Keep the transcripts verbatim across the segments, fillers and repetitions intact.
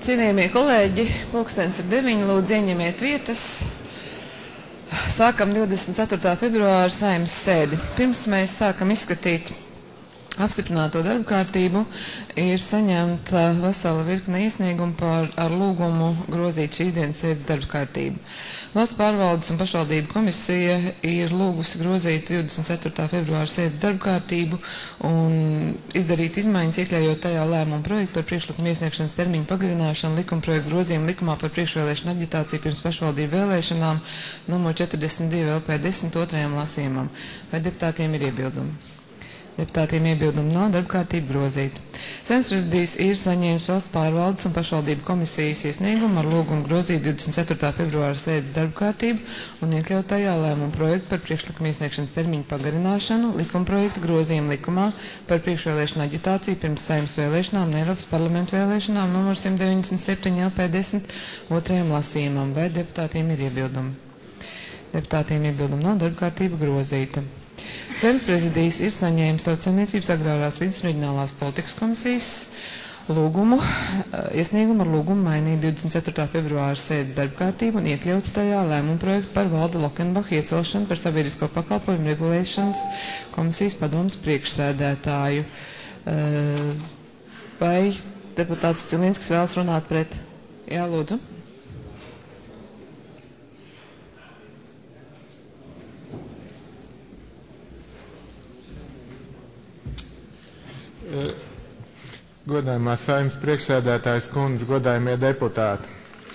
Cienījamie kolēģi, pulkstens ir deviņi, lūdzu ieņemiet vietas. Sākam divdesmit ceturtā februāra Saeimas sēdi. Pirms mēs sākam izskatīt apstiprināto darba kārtību, ir saņemta vesela virkne iesniegumu par ar lūgumu grozīt šīs dienas sēdes darba kārtību. Valsts pārvaldes un pašvaldību komisija ir lūgusi grozīt divdesmit ceturtā februāra sēdes darba kārtību un izdarīt izmaiņas, iekļaujot tajā lēmumu projektu par priekšlikumu iesniegšanas termiņu pagarināšanu, likuma projektu grozījumu likumā par priekšvēlēšanu aģitāciju pirms pašvaldību vēlēšanām numur četrdesmit divi L P desmit otrajam lasījumam. Vai deputātiem ir iebildumi? Deputātiem iebildumi nav, darba kārtība grozīta. Saeimas prezidijs ir saņēmis valsts pārvaldes un pašvaldību komisijas iesniegumu ar lūgumu grozīt divdesmit ceturtā februāra sēdes darba kārtību un iekļaut tajā lēmumu projektu par priekšlikumu iesniegšanas termiņu pagarināšanu, likuma projektu grozījumu likumā par priekšvēlēšanu aģitāciju pirms Saeimas vēlēšanām un Eiropas parlamentu vēlēšanām numur simt deviņdesmit septiņi L P desmit otrajam lasījumam. Vai deputātiem ir iebildumi? Deputātiem iebildumi nav, darba kārtība grozīta. Saeimas prezidijs ir saņēmis Tautsaimniecības agrārās vidas un reģionālās politikas komisijas lūgumu, iesniegumu ar lūgumu mainīt divdesmit ceturtā februāra sēdes darba kārtību un iekļaut tajā lēmumu projektu par Valda Lokenbacha iecelšanu par sabiedrisko pakalpojumu regulēšanas komisijas padomes priekšsēdētāju. Vai deputāts Cilinskis vēlas runāt pret? Jā, lūdzu. Godājumā Saeimas priekšsēdētājs kundze, godājumie deputāti.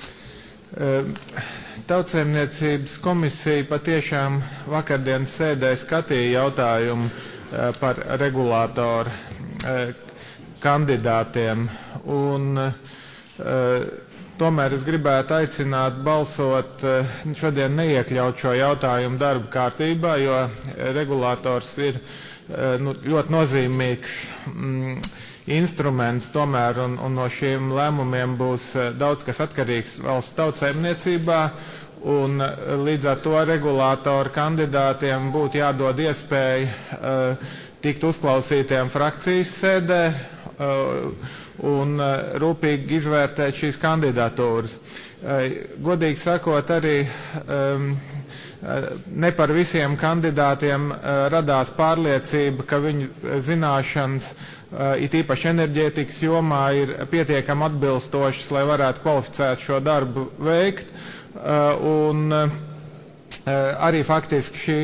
Tautsaimniecības komisija patiešām vakardienas sēdē skatīja jautājumu par regulātoru kandidātiem, un tomēr es gribētu aicināt balsot šodien neiekļaut šo jautājumu darba kārtībā, jo regulātors ir nu, ļoti nozīmīgs mm, instruments tomēr, un, un no šiem lēmumiem būs daudz kas atkarīgs valsts tautsaimniecībā, un līdz ar to regulātoru kandidātiem būtu jādod iespēja uh, tikt uzklausītiem frakcijas sēdē uh, un uh, rūpīgi izvērtēt šīs kandidatūras. Uh, godīgi sakot, arī um, ne par visiem kandidātiem radās pārliecība, ka viņu zināšanas, it īpaši enerģētikas jomā, ir pietiekami atbilstošas, lai varētu kvalificēt šo darbu veikt. Un arī faktiski šī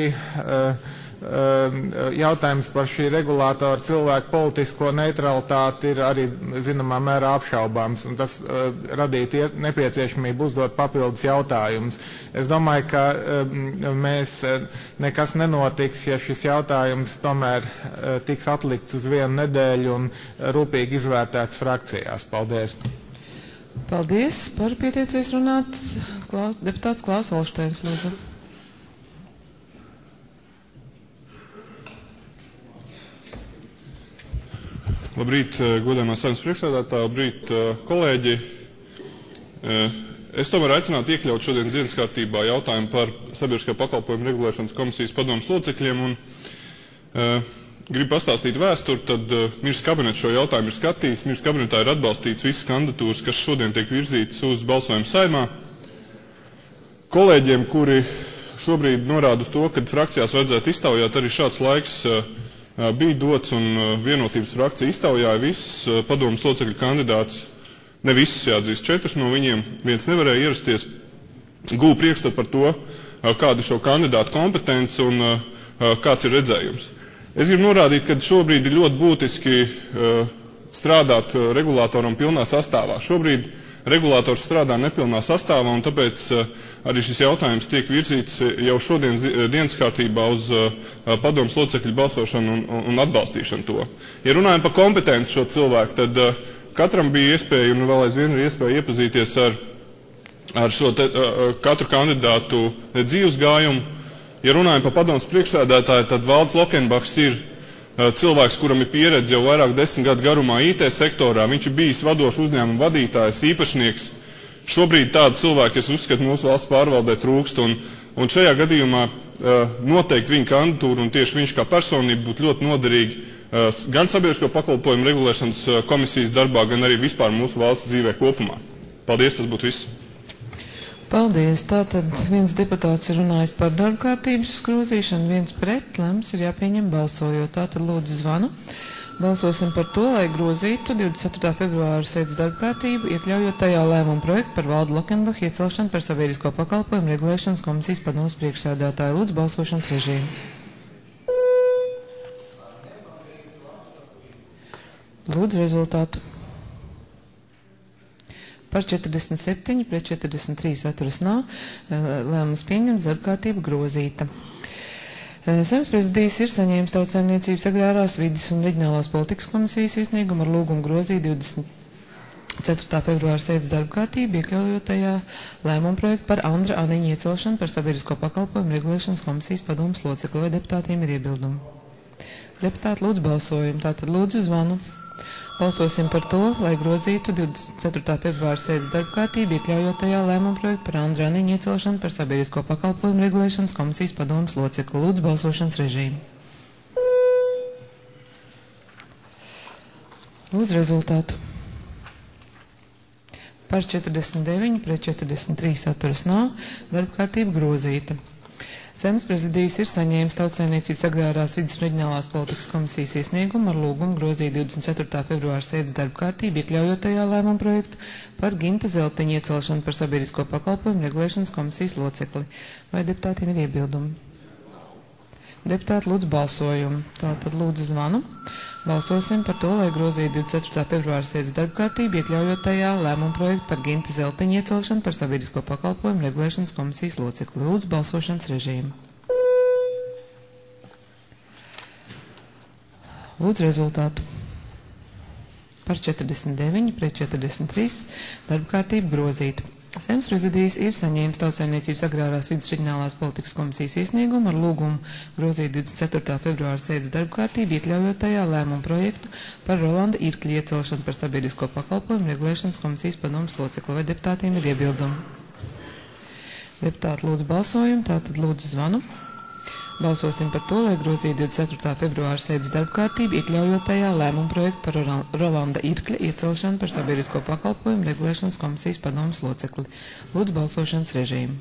jautājums par šī regulātora cilvēku politisko neutralitāti ir arī zināmā mērā apšaubāms, un tas uh, radītu nepieciešamību uzdot papildus jautājumus. Es domāju, ka uh, mēs uh, nekas nenotiks, ja šis jautājums tomēr uh, tiks atlikts uz vienu nedēļu un uh, rūpīgi izvērtēts frakcijās. Paldies! Paldies! Par pieteicies runāt Klaus, deputāts Klaus Olšteins, lūdzu. Labrīt, godājumā Saeimas priekšsēdētāji, labrīt, kolēģi. Es tomēr aicinātu iekļaut šodien dienas kārtībā jautājumu par sabiedriskā pakalpojuma regulēšanas komisijas padomes locekļiem, un uh, gribu pastāstīt vēsturi, tad uh, Ministrs kabinets šo jautājumu ir skatījis. Ministrs kabinetā ir atbalstīts visas kandidatūras, kas šodien tiek virzītas uz balsojumu Saeimā. Kolēģiem, kuri šobrīd norāda uz to, ka frakcijās vajadzētu iztaujāt, arī šāds laiks uh, bija dots, un vienotības frakcija iztaujāja visus padomes locekļu kandidātus. Ne visus, jāatzīst, četrus no viņiem, viens nevarēja ierasties, gūja priekšstatu par to, kāda ir šo kandidātu kompetence un kāds ir redzējums. Es gribu norādīt, ka šobrīd ir ļoti būtiski strādāt regulātoram pilnā sastāvā. Šobrīd regulātors strādā nepilnā sastāvā, un tāpēc arī šis jautājums tiek virzīts jau šodien dienas kārtībā uz padomes locekļu balsošanu un, un atbalstīšanu to. Ja runājam par kompetenci šo cilvēku, tad katram bija iespēja, un vēl aizvien ir iespēja iepazīties ar, ar šo te, katru kandidātu dzīves gājumu. Ja runājam par padomes priekšsēdētāju, tad Valds Lokenbachs ir cilvēks, kuram ir pieredze jau vairāk desmit gadu garumā I T sektorā. Viņš ir bijis vadošs uzņēmumu vadītājs, īpašnieks. Šobrīd tādu cilvēku, es uzskatu, mūsu valsts pārvaldē trūkst, un, un šajā gadījumā noteikti viņa kandidatūra un tieši viņš kā personība būtu ļoti noderīgi gan sabiedrisko pakalpojumu regulēšanas komisijas darbā, gan arī vispār mūsu valsts dzīvē kopumā. Paldies, tas būtu viss. Paldies. Tātad viens deputāts ir runājis par darba kārtības grozīšanu, viens pret, lēmums ir jāpieņem balsojot. Tātad lūdzu zvanu. Balsosim par to, lai grozītu divdesmit ceturtā februāra sēdes darba kārtību, iekļaujot tajā lēmumu projektu par Valdu Lokenbachu iecelšanu par sabiedrisko pakalpojumu regulēšanas komisijas padomes priekšsēdētāju. Lūdzu balsošanas režīmu. Lūdzu rezultātu. Par četrdesmit septiņi pret četrdesmit trīs atturas nav. Lēmums pieņems, darba kārtība grozīta. Saeimas prezidijs ir saņēmis Tautsaimniecības agrārās vides un reģionālās politikas komisijas iesniegumu ar lūgumu grozīt divdesmit ceturtā februāra sēdes darba kārtību, iekļaujot tajā lēmumu projektu par Andra Aniņa iecelšanu par sabiedrisko pakalpojumu regulēšanas komisijas padomes locekli. Vai deputātiem ir iebildumi? Deputāti, lūdzu balsojumu. Tātad lūdzu zvanu. Balsosim par to, lai grozītu divdesmit ceturtā februāra sēdes darba kārtību, iekļaujot tajā lēmumu projektu par Andra Aniņa iecelšanu par sabiedrisko pakalpojumu regulēšanas komisijas padomes locekli. Lūdzu balsošanas režīmu. Lūdzu rezultātu. Par četrdesmit deviņi pret četrdesmit trīs atturas nav. Darba kārtība grozīta. Saeimas prezidijs ir saņēmis Tautsaimniecības agrārās vides un reģionālās politikas komisijas iesniegumu ar lūgumu grozīt divdesmit ceturtā februāra sēdes darba kārtību, iekļaujot tajā lēmumu projektu par Ginta Zeltiņa iecelšanu par sabiedrisko pakalpojumu regulēšanas komisijas locekli. Vai deputātiem ir iebildumi? Deputāti, lūdzu balsojumu. Tātad lūdzu zvanu. Balsosim par to, lai grozītu divdesmit ceturtā februāra sēdes darba kārtību, iekļaujot tajā lēmumu projektu par Ginta Zeltiņa iecelšanu par sabiedrisko pakalpojumu regulēšanas komisijas locekli. Lūdzu balsošanas režīmu. Lūdzu rezultātu. Par četrdesmit deviņi pret četrdesmit trīs darba kārtība grozīta. Saeimas prezidijs ir saņēmis Tautsaimniecības agrārās vides reģionālās politikas komisijas iesniegumu ar lūgumu grozīt divdesmit ceturtā februāra sēdes darba kārtību, iekļaujot tajā lēmumu projektu par Rolanda Irkļa iecelšanu par sabiedrisko pakalpojumu regulēšanas komisijas padomes locekli. Vai deputātiem ir iebildumi? Deputāti, lūdzu balsojumu, tātad lūdzu zvanu. Balsosim par to, lai grozītu divdesmit ceturtā februāra sēdes darba kārtību, iekļaujot tajā lēmumu projektu par Rolanda Irkļa iecelšanu par sabiedrisko pakalpojumu regulēšanas komisijas padomes locekli. Lūdzu balsošanas režīmu.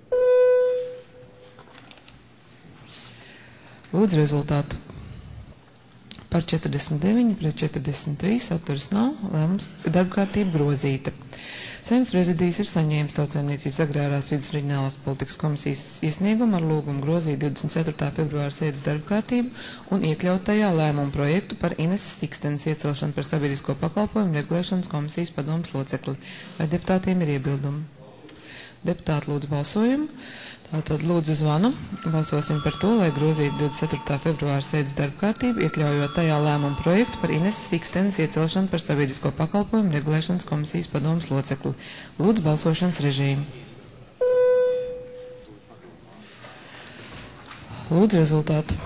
Lūdzu rezultātu. Par četrdesmit deviņi pret četrdesmit trīs atturas nav. Lēmums darba kārtība grozīta. Saeimas prezidijs ir saņēmis Tautsaimniecības agrārās vides un reģionālās politikas komisijas iesniegumu ar lūgumu grozīt divdesmit ceturtā februāra sēdes darba kārtību un iekļaut tajā lēmumu projektu par Ineses Tikstenes iecelšanu par sabiedrisko pakalpojumu regulēšanas komisijas padomes locekli. Vai deputātiem ir iebildumi? Deputāti, lūdzu balsojumu. Tātad lūdzu zvanu. Balsosim par to, lai grozītu divdesmit ceturtā februāra sēdes darba kārtību, iekļaujot tajā lēmumu projektu par Ineses Tikstenes iecelšanu par sabiedrisko pakalpojumu regulēšanas komisijas padomes locekli. Lūdzu balsošanas režīmu. Lūdzu rezultātu.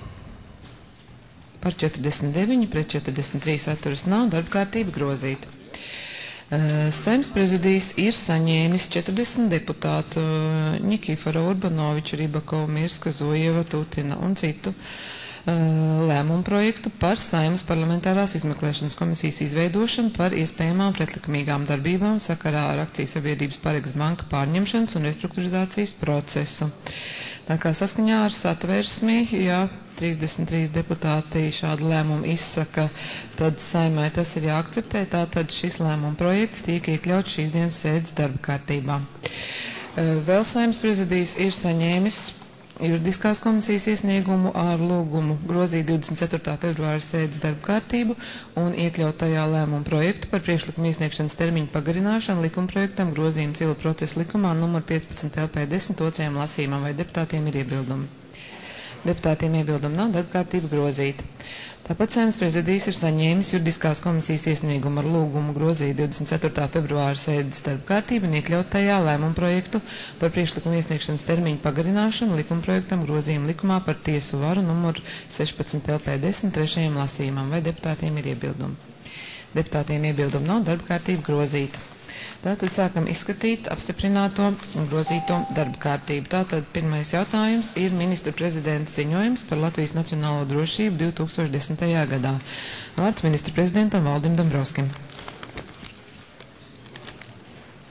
Par četrdesmit deviņi pret četrdesmit trīs atturas nav. Darba kārtība grozīta. Saeimas prezidijs ir saņēmis četrdesmit deputātu Ņikifora Urbanoviča, Ribakova, Mirska, Zojeva, Tutina un citu lēmumu projektu par Saeimas parlamentārās izmeklēšanas komisijas izveidošanu par iespējamām pretlikumīgām darbībām sakarā ar akciju sabiedrības Paregs banka pārņemšanas un restruktūrizācijas procesu. Tā kā saskaņā ar satversmi, ja trīsdesmit trīs deputāti šādu lēmumu izsaka, tad Saeimai tas ir jāakceptē, tātad šis lēmuma projekts tiek iekļauts šīs dienas sēdes darba kārtībā. Vēl Saeimas prezidijs ir saņēmis juridiskās komisijas iesniegumu ar lūgumu grozīt divdesmit ceturtā februāra sēdes darba kārtību un iekļaut tajā lēmumu projektu par priekšlikumu iesniegšanas termiņu pagarināšanu likumprojektam grozījumu civila procesa likumā numur piecpadsmit L P desmit otrajam lasījumam. Vai deputātiem ir iebildumi? Deputātiem iebildumi nav, darba kārtība grozīta. Tāpat Saeimas prezidijs ir saņēmis juridiskās komisijas iesniegumu ar lūgumu grozīt divdesmit ceturtā februāra sēdes darba kārtību un iekļaut tajā lēmumu projektu par priekšlikumu iesniegšanas termiņu pagarināšanu likumprojektam grozījumu likumā par tiesu varu numur sešpadsmit L P desmit trešajam lasījumam. Vai deputātiem ir iebildumi? Deputātiem iebildumi nav, darba kārtība grozīta. Tātad sākam izskatīt apstiprināto un grozīto darba kārtību. Tātad pirmais jautājums ir ministru prezidenta ziņojums par Latvijas nacionālo drošību divi tūkstoši desmitajā gadā. Vārds ministru prezidentam Valdim Dombrovskim.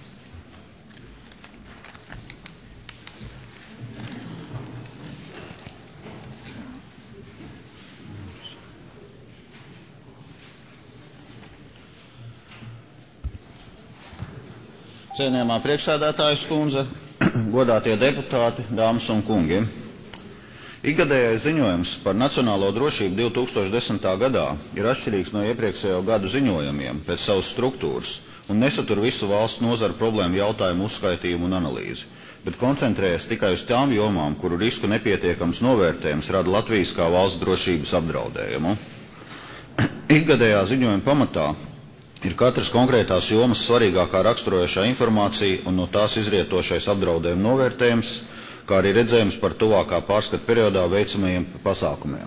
Cienījamā priekšsēdētājas kundze, godātie deputāti, dāmas un kungi. Ikgadējais ziņojums par nacionālo drošību divi tūkstoši desmitā gadā ir atšķirīgs no iepriekšējo gadu ziņojumiem pēc savas struktūras un nesatur visu valsts nozaru problēmu jautājumu uzskaitījumu un analīzi, bet koncentrējas tikai uz tām jomām, kuru risku nepietiekams novērtējums rada Latvijas kā valsts drošības apdraudējumu. Ikgadējā ziņojuma pamatā ir katras konkrētās jomas svarīgākā raksturojošā informācija un no tās izrietošais apdraudējuma novērtējums, kā arī redzējums par tuvākā pārskata periodā veicamajiem pasākumiem.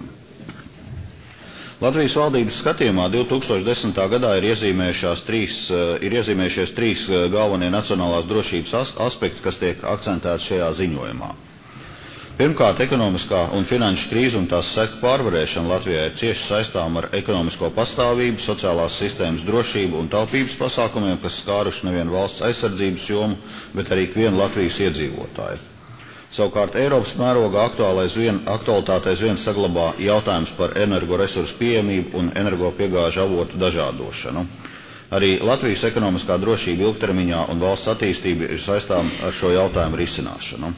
Latvijas valdības skatījumā divi tūkstoši desmitā gadā ir, trīs, ir iezīmējušies trīs galvenie nacionālās drošības aspekti, kas tiek akcentēti šajā ziņojumā. Pirmkārt, ekonomiskā un finanšu krīze un tās seku pārvarēšana Latvijā ir cieši saistām ar ekonomisko pastāvību, sociālās sistēmas drošību un taupības pasākumiem, kas skāruši nevienu valsts aizsardzības jomu, bet arī ikvienu Latvijas iedzīvotāju. Savukārt Eiropas mērogā aktualitāte aizvien saglabā jautājums par energoresursu pieejamību un energopiegāžu avotu dažādošanu. Arī Latvijas ekonomiskā drošība ilgtermiņā un valsts attīstība ir saistām ar šo jautājumu risināšanu.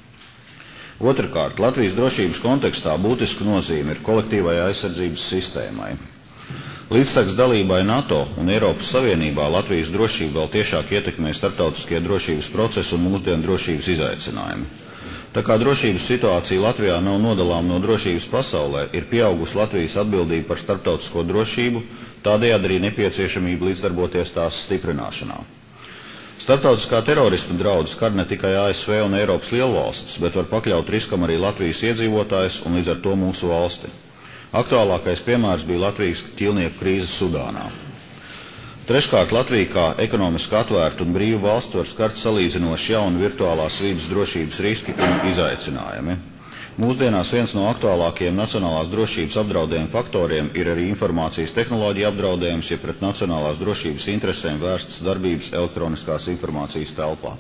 Otrkārt, Latvijas drošības kontekstā būtisku nozīmi ir kolektīvai aizsardzības sistēmai. Līdztekus dalībai NATO un Eiropas Savienībā Latvijas drošību vēl tiešāk ietekmē starptautiskie drošības procesi un mūsdienu drošības izaicinājumi. Tā kā drošības situācija Latvijā nav nodalām no drošības pasaulē, ir pieaugusi Latvijas atbildība par starptautisko drošību, tādējādi arī nepieciešamība līdzdarboties tās stiprināšanā. Starptautiskā terorisma draudi skar ne tikai A S V un Eiropas lielvalstis, bet var pakļaut riskam arī Latvijas iedzīvotājus un līdz ar to mūsu valsti. Aktuālākais piemērs bija Latvijas ķīlnieku krīze Sudānā. Treškārt, Latvija kā ekonomiski atvērta un brīva valsts var skart salīdzinoši jaunu virtuālās vides drošības riski un izaicinājumi. Mūsdienās viens no aktuālākajiem nacionālās drošības apdraudējuma faktoriem ir arī informācijas tehnoloģija apdraudējums, ja pret nacionālās drošības interesēm vērstas darbības elektroniskās informācijas telpā.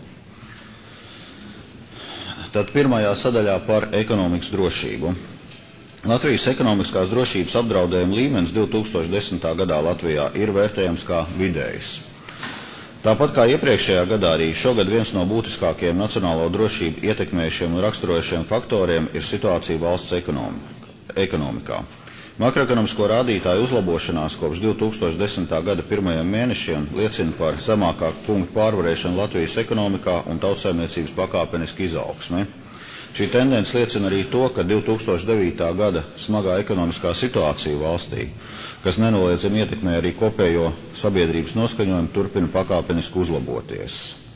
Tad pirmajā sadaļā par ekonomikas drošību. Latvijas ekonomiskās drošības apdraudējuma līmenis divi tūkstoši desmitā gadā Latvijā ir vērtējams kā vidējs. Tāpat kā iepriekšējā gadā, arī šogad viens no būtiskākajiem nacionālo drošību ietekmējušiem un raksturojušiem faktoriem ir situācija valsts ekonomikā. Makroekonomisko rādītāju uzlabošanās kopš divi tūkstoši desmitā gada pirmajiem mēnešiem liecina par zemākāku punktu pārvarēšanu Latvijas ekonomikā un tautsaimniecības pakāpenisku izaugsmi. Šī tendence liecina arī to, ka divi tūkstoši devītā gada smagā ekonomiskā situācija valstī, kas nenoliedzami ietekmē arī kopējo sabiedrības noskaņojumu, turpina pakāpeniski uzlaboties.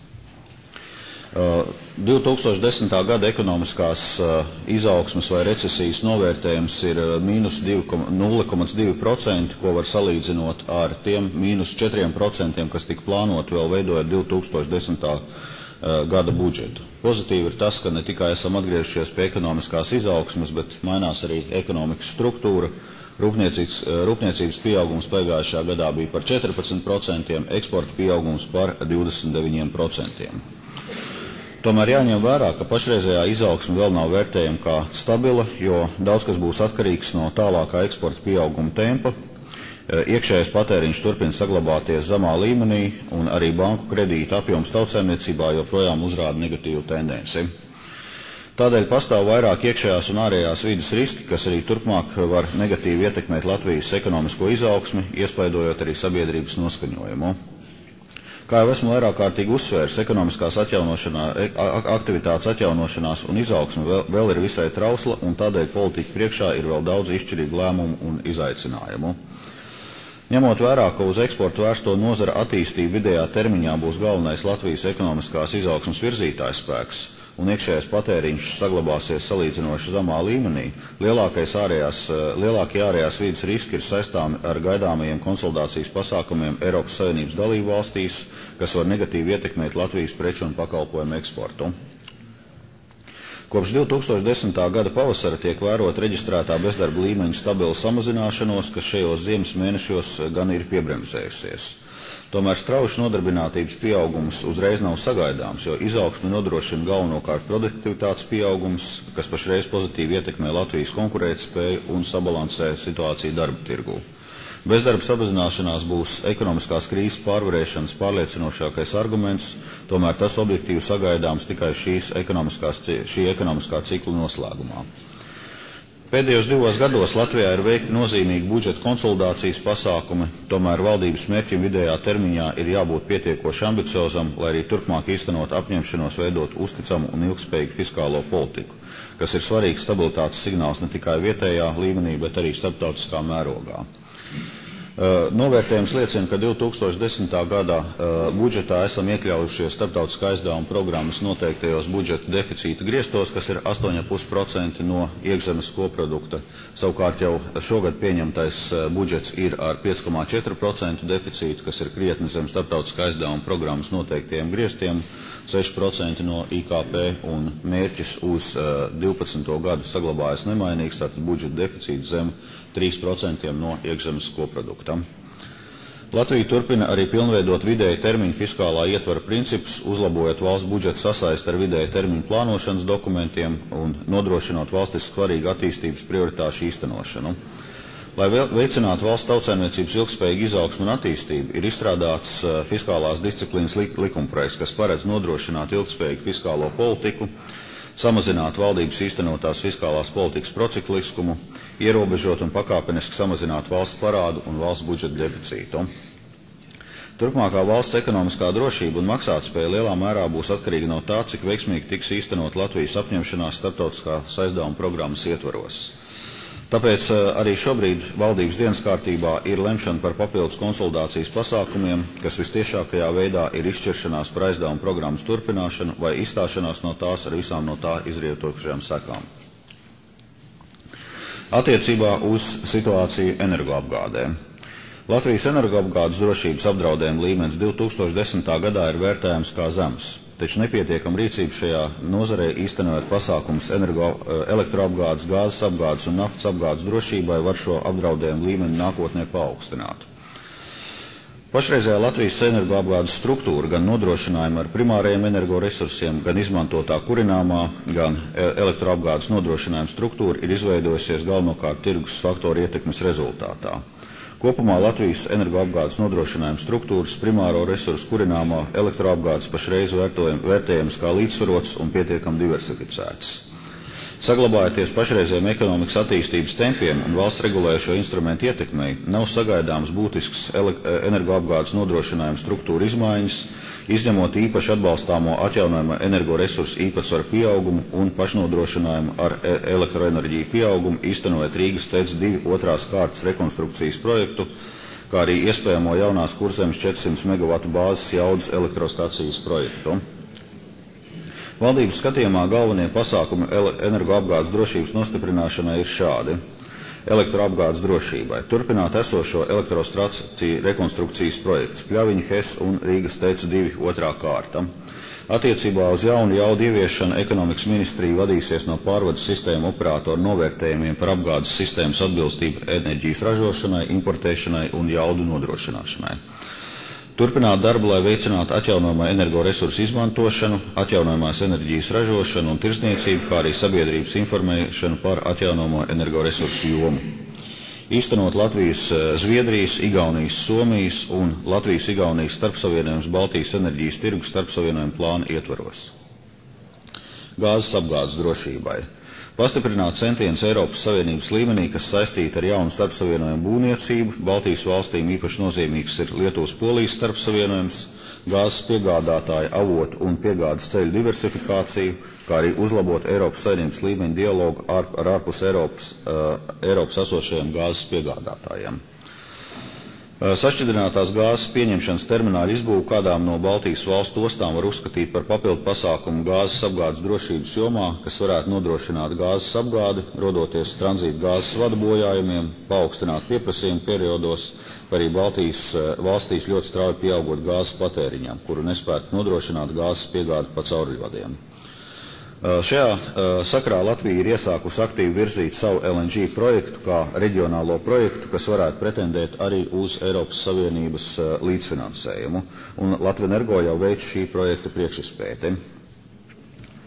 divi tūkstoši desmitā gada ekonomiskās izaugsmes vai recesijas novērtējums ir mīnus nulle komats divi procenti, ko var salīdzinot ar tiem mīnus četriem procentiem, kas tika plānoti vēl veidojot divi tūkstoši desmitā gada budžetu. Pozitīvi ir tas, ka ne tikai esam atgriežušies pie ekonomiskās izaugsmes, bet mainās arī ekonomikas struktūra. Rūpniecības, rūpniecības pieaugums pagājušajā gadā bija par četrpadsmit procentiem, eksporta pieaugums par divdesmit deviņiem procentiem. Tomēr jāņem vērā, ka pašreizējā izaugsme vēl nav vērtējama kā stabila, jo daudz kas būs atkarīgs no tālākā eksporta pieauguma tempa. Iekšējais patēriņš turpina saglabāties zemā līmenī, un arī banku kredīta apjoms tautsaimniecībā joprojām uzrāda negatīvu tendenci. Tādēļ pastāv vairāk iekšējās un ārējās vides riski, kas arī turpmāk var negatīvi ietekmēt Latvijas ekonomisko izaugsmi, iespaidojot arī sabiedrības noskaņojumu. Kā jau esmu vairāk kārtīgi uzsvērs, ekonomiskās atjaunošanā, aktivitātes atjaunošanās un izaugsme vēl, vēl ir visai trausla, un tādēļ politika priekšā ir vēl daudz izšķirīgu lēmumu un izaicinājumu. Ņemot vērā, ka uz eksportu vērsto nozara attīstība vidējā termiņā būs galvenais Latvijas ekonomiskās izaugsmes virzītājs spēks un iekšējais patēriņš saglabāsies salīdzinoši zemā līmenī, lielākais ārējās, lielākie ārējās vides riski ir saistāmi ar gaidāmajiem konsolidācijas pasākumiem Eiropas Savienības dalību valstīs, kas var negatīvi ietekmēt Latvijas preču un pakalpojumu eksportu. Kopš divi tūkstoši desmitā gada pavasara tiek vērot reģistrētā bezdarba līmeņa stabila samazināšanos, kas šajos ziemas mēnešos gan ir piebremzējusies. Tomēr strauji nodarbinātības pieaugums uzreiz nav sagaidāms, jo izaugsmi nodrošina galvenokārt produktivitātes pieaugums, kas pašreiz pozitīvi ietekmē Latvijas konkurētspēju un sabalansē situāciju darba tirgū. Bezdarba samazināšanās būs ekonomiskās krīzes pārvarēšanas pārliecinošākais arguments, tomēr tas objektīvi sagaidāms tikai šīs ekonomiskās, šī ekonomiskā cikla noslēgumā. Pēdējos divos gados Latvijā ir veikti nozīmīgi budžeta konsolidācijas pasākumi, tomēr valdības mērķim vidējā termiņā ir jābūt pietiekoši ambiciozam, lai arī turpmāk īstenot apņemšanos veidot uzticamu un ilgspējīgu fiskālo politiku, kas ir svarīgs stabilitātes signāls ne tikai vietējā līmenī, bet arī starptautiskā mērogā. Novērtējums liecina, ka divi tūkstoši desmitā gadā budžetā esam iekļaujušies starptautiskā aizdevuma programmas noteiktajos budžeta deficīta griestos, kas ir astoņi komats pieci procenti no iekšzemes koprodukta. Savukārt jau šogad pieņemtais budžets ir ar pieci komats četri procenti deficītu, kas ir krietni zem starptautiskā aizdevuma programmas noteiktajiem griestiem, seši procenti no I K P un mērķis uz divpadsmito gadu saglabājas nemainīgs, tātad budžeta deficīts zem trīs procenti no iekšzemes koprodukta. Latvija turpina arī pilnveidot vidēja termiņa fiskālā ietvara principus, uzlabojot valsts budžeta sasaist ar vidēja termiņa plānošanas dokumentiem un nodrošinot valstiski svarīgu attīstības prioritāšu īstenošanu. Lai veicinātu valsts tautsēmniecības ilgspējīgu izaugsmu un attīstību, ir izstrādāts fiskālās disciplīnas likumprojekts, kas paredz nodrošināt ilgspējīgu fiskālo politiku, samazināt valdības īstenotās fiskālās politikas procikliskumu, ierobežot un pakāpeniski samazināt valsts parādu un valsts budžeta deficītu. Turpmākā valsts ekonomiskā drošība un maksātspēja lielā mērā būs atkarīga no tā, cik veiksmīgi tiks īstenot Latvijas apņemšanās starptautiskās aizdevuma programmas ietvaros. Tāpēc arī šobrīd valdības dienas kārtībā ir lemšana par papildus konsolidācijas pasākumiem, kas vistiešākajā veidā ir izšķiršanās par aizdevuma programmas turpināšanu vai izstāšanās no tās ar visām no tā izrietošajām sekām. Attiecībā uz situāciju energoapgādē. Latvijas energoapgādes drošības apdraudējuma līmenis divi tūkstoši desmitā gadā ir vērtējams kā zems, taču nepietiekama rīcība šajā nozarē īstenojot pasākumus energo, elektroapgādes, gāzes apgādes un naftas apgādes drošībai var šo apdraudējumu līmeni nākotnē paaugstināt. Pašreizējā Latvijas energoapgādes struktūra gan nodrošinājuma ar primārajiem energoresursiem, gan izmantotā kurināmā, gan elektroapgādes nodrošinājuma struktūra ir izveidojusies galvenokārt tirgus faktoru ietekmes rezultātā. Kopumā Latvijas energoapgādes nodrošinājuma struktūras primāro resursu kurināmā elektroapgādes pašreiz vērtējams kā līdzsvarots un pietiekami diversificēts. Saglabājoties pašreizējiem ekonomikas attīstības tempiem un valsts regulējušo instrumentu ietekmei, nav sagaidāms būtisks energoapgādes nodrošinājuma struktūra izmaiņas, izņemot īpaši atbalstāmo atjaunojamo energoresursu īpatsvaru pieaugumu un pašnodrošinājumu ar elektroenerģiju pieaugumu, īstenojot Rīgas T E C divi otrās kārtas rekonstrukcijas projektu, kā arī iespējamo jaunās Kurzemes četrsimt megavatu bāzes jaudas elektrostacijas projektu. Valdības skatījumā galvenie pasākumi energoapgādes drošības nostiprināšanai ir šādi. Elektroapgādes drošībai. Turpināt esošo elektrostaciju rekonstrukcijas projekts Pļaviņu, H E S un Rīgas T E C divi otrā kārta. Attiecībā uz jaunu jaudu ieviešanu ekonomikas ministrija vadīsies no pārvades sistēmu operātoru novērtējumiem par apgādes sistēmas atbilstību enerģijas ražošanai, importēšanai un jaudu nodrošināšanai. Turpināt darbu, lai veicinātu atjaunojamo energoresursu izmantošanu, atjaunojamās enerģijas ražošanu un tirdzniecību, kā arī sabiedrības informēšanu par atjaunojamo energoresursu jomu. Īstenot Latvijas, Zviedrijas, Igaunijas, Somijas un Latvijas-Igaunijas starpsavienojums Baltijas enerģijas tirgus starpsavienojumu plānu ietvaros. Gāzes apgādes drošībai. Pastiprināt centienus Eiropas Savienības līmenī, kas saistīti ar jaunu starpsavienojumu būvniecību. Baltijas valstīm īpaši nozīmīgs ir Lietuvas-Polijas starpsavienojums, gāzes piegādātāju avotu un piegādes ceļu diversifikāciju, kā arī uzlabot Eiropas Savienības līmeņa dialogu ar, ar ārpus Eiropas, uh, Eiropas esošajiem gāzes piegādātājiem. Sašķidrinātās gāzes pieņemšanas termināļu izbūvu kādām no Baltijas valstu ostām var uzskatīt par papildu pasākumu gāzes apgādes drošības jomā, kas varētu nodrošināt gāzes apgādi, rodoties tranzīta gāzes vadu bojājumiem, paaugstināt pieprasījumu periodos, vai arī Baltijas valstīs ļoti strauji pieaugot gāzes patēriņam, kuru nespētu nodrošināt gāzes piegādi pa cauruļvadiem. Šajā sakrā Latvija ir iesākusi aktīvi virzīt savu L N G projektu kā reģionālo projektu, kas varētu pretendēt arī uz Eiropas Savienības līdzfinansējumu, un Latvenergo jau veic šī projekta priekšizpēti.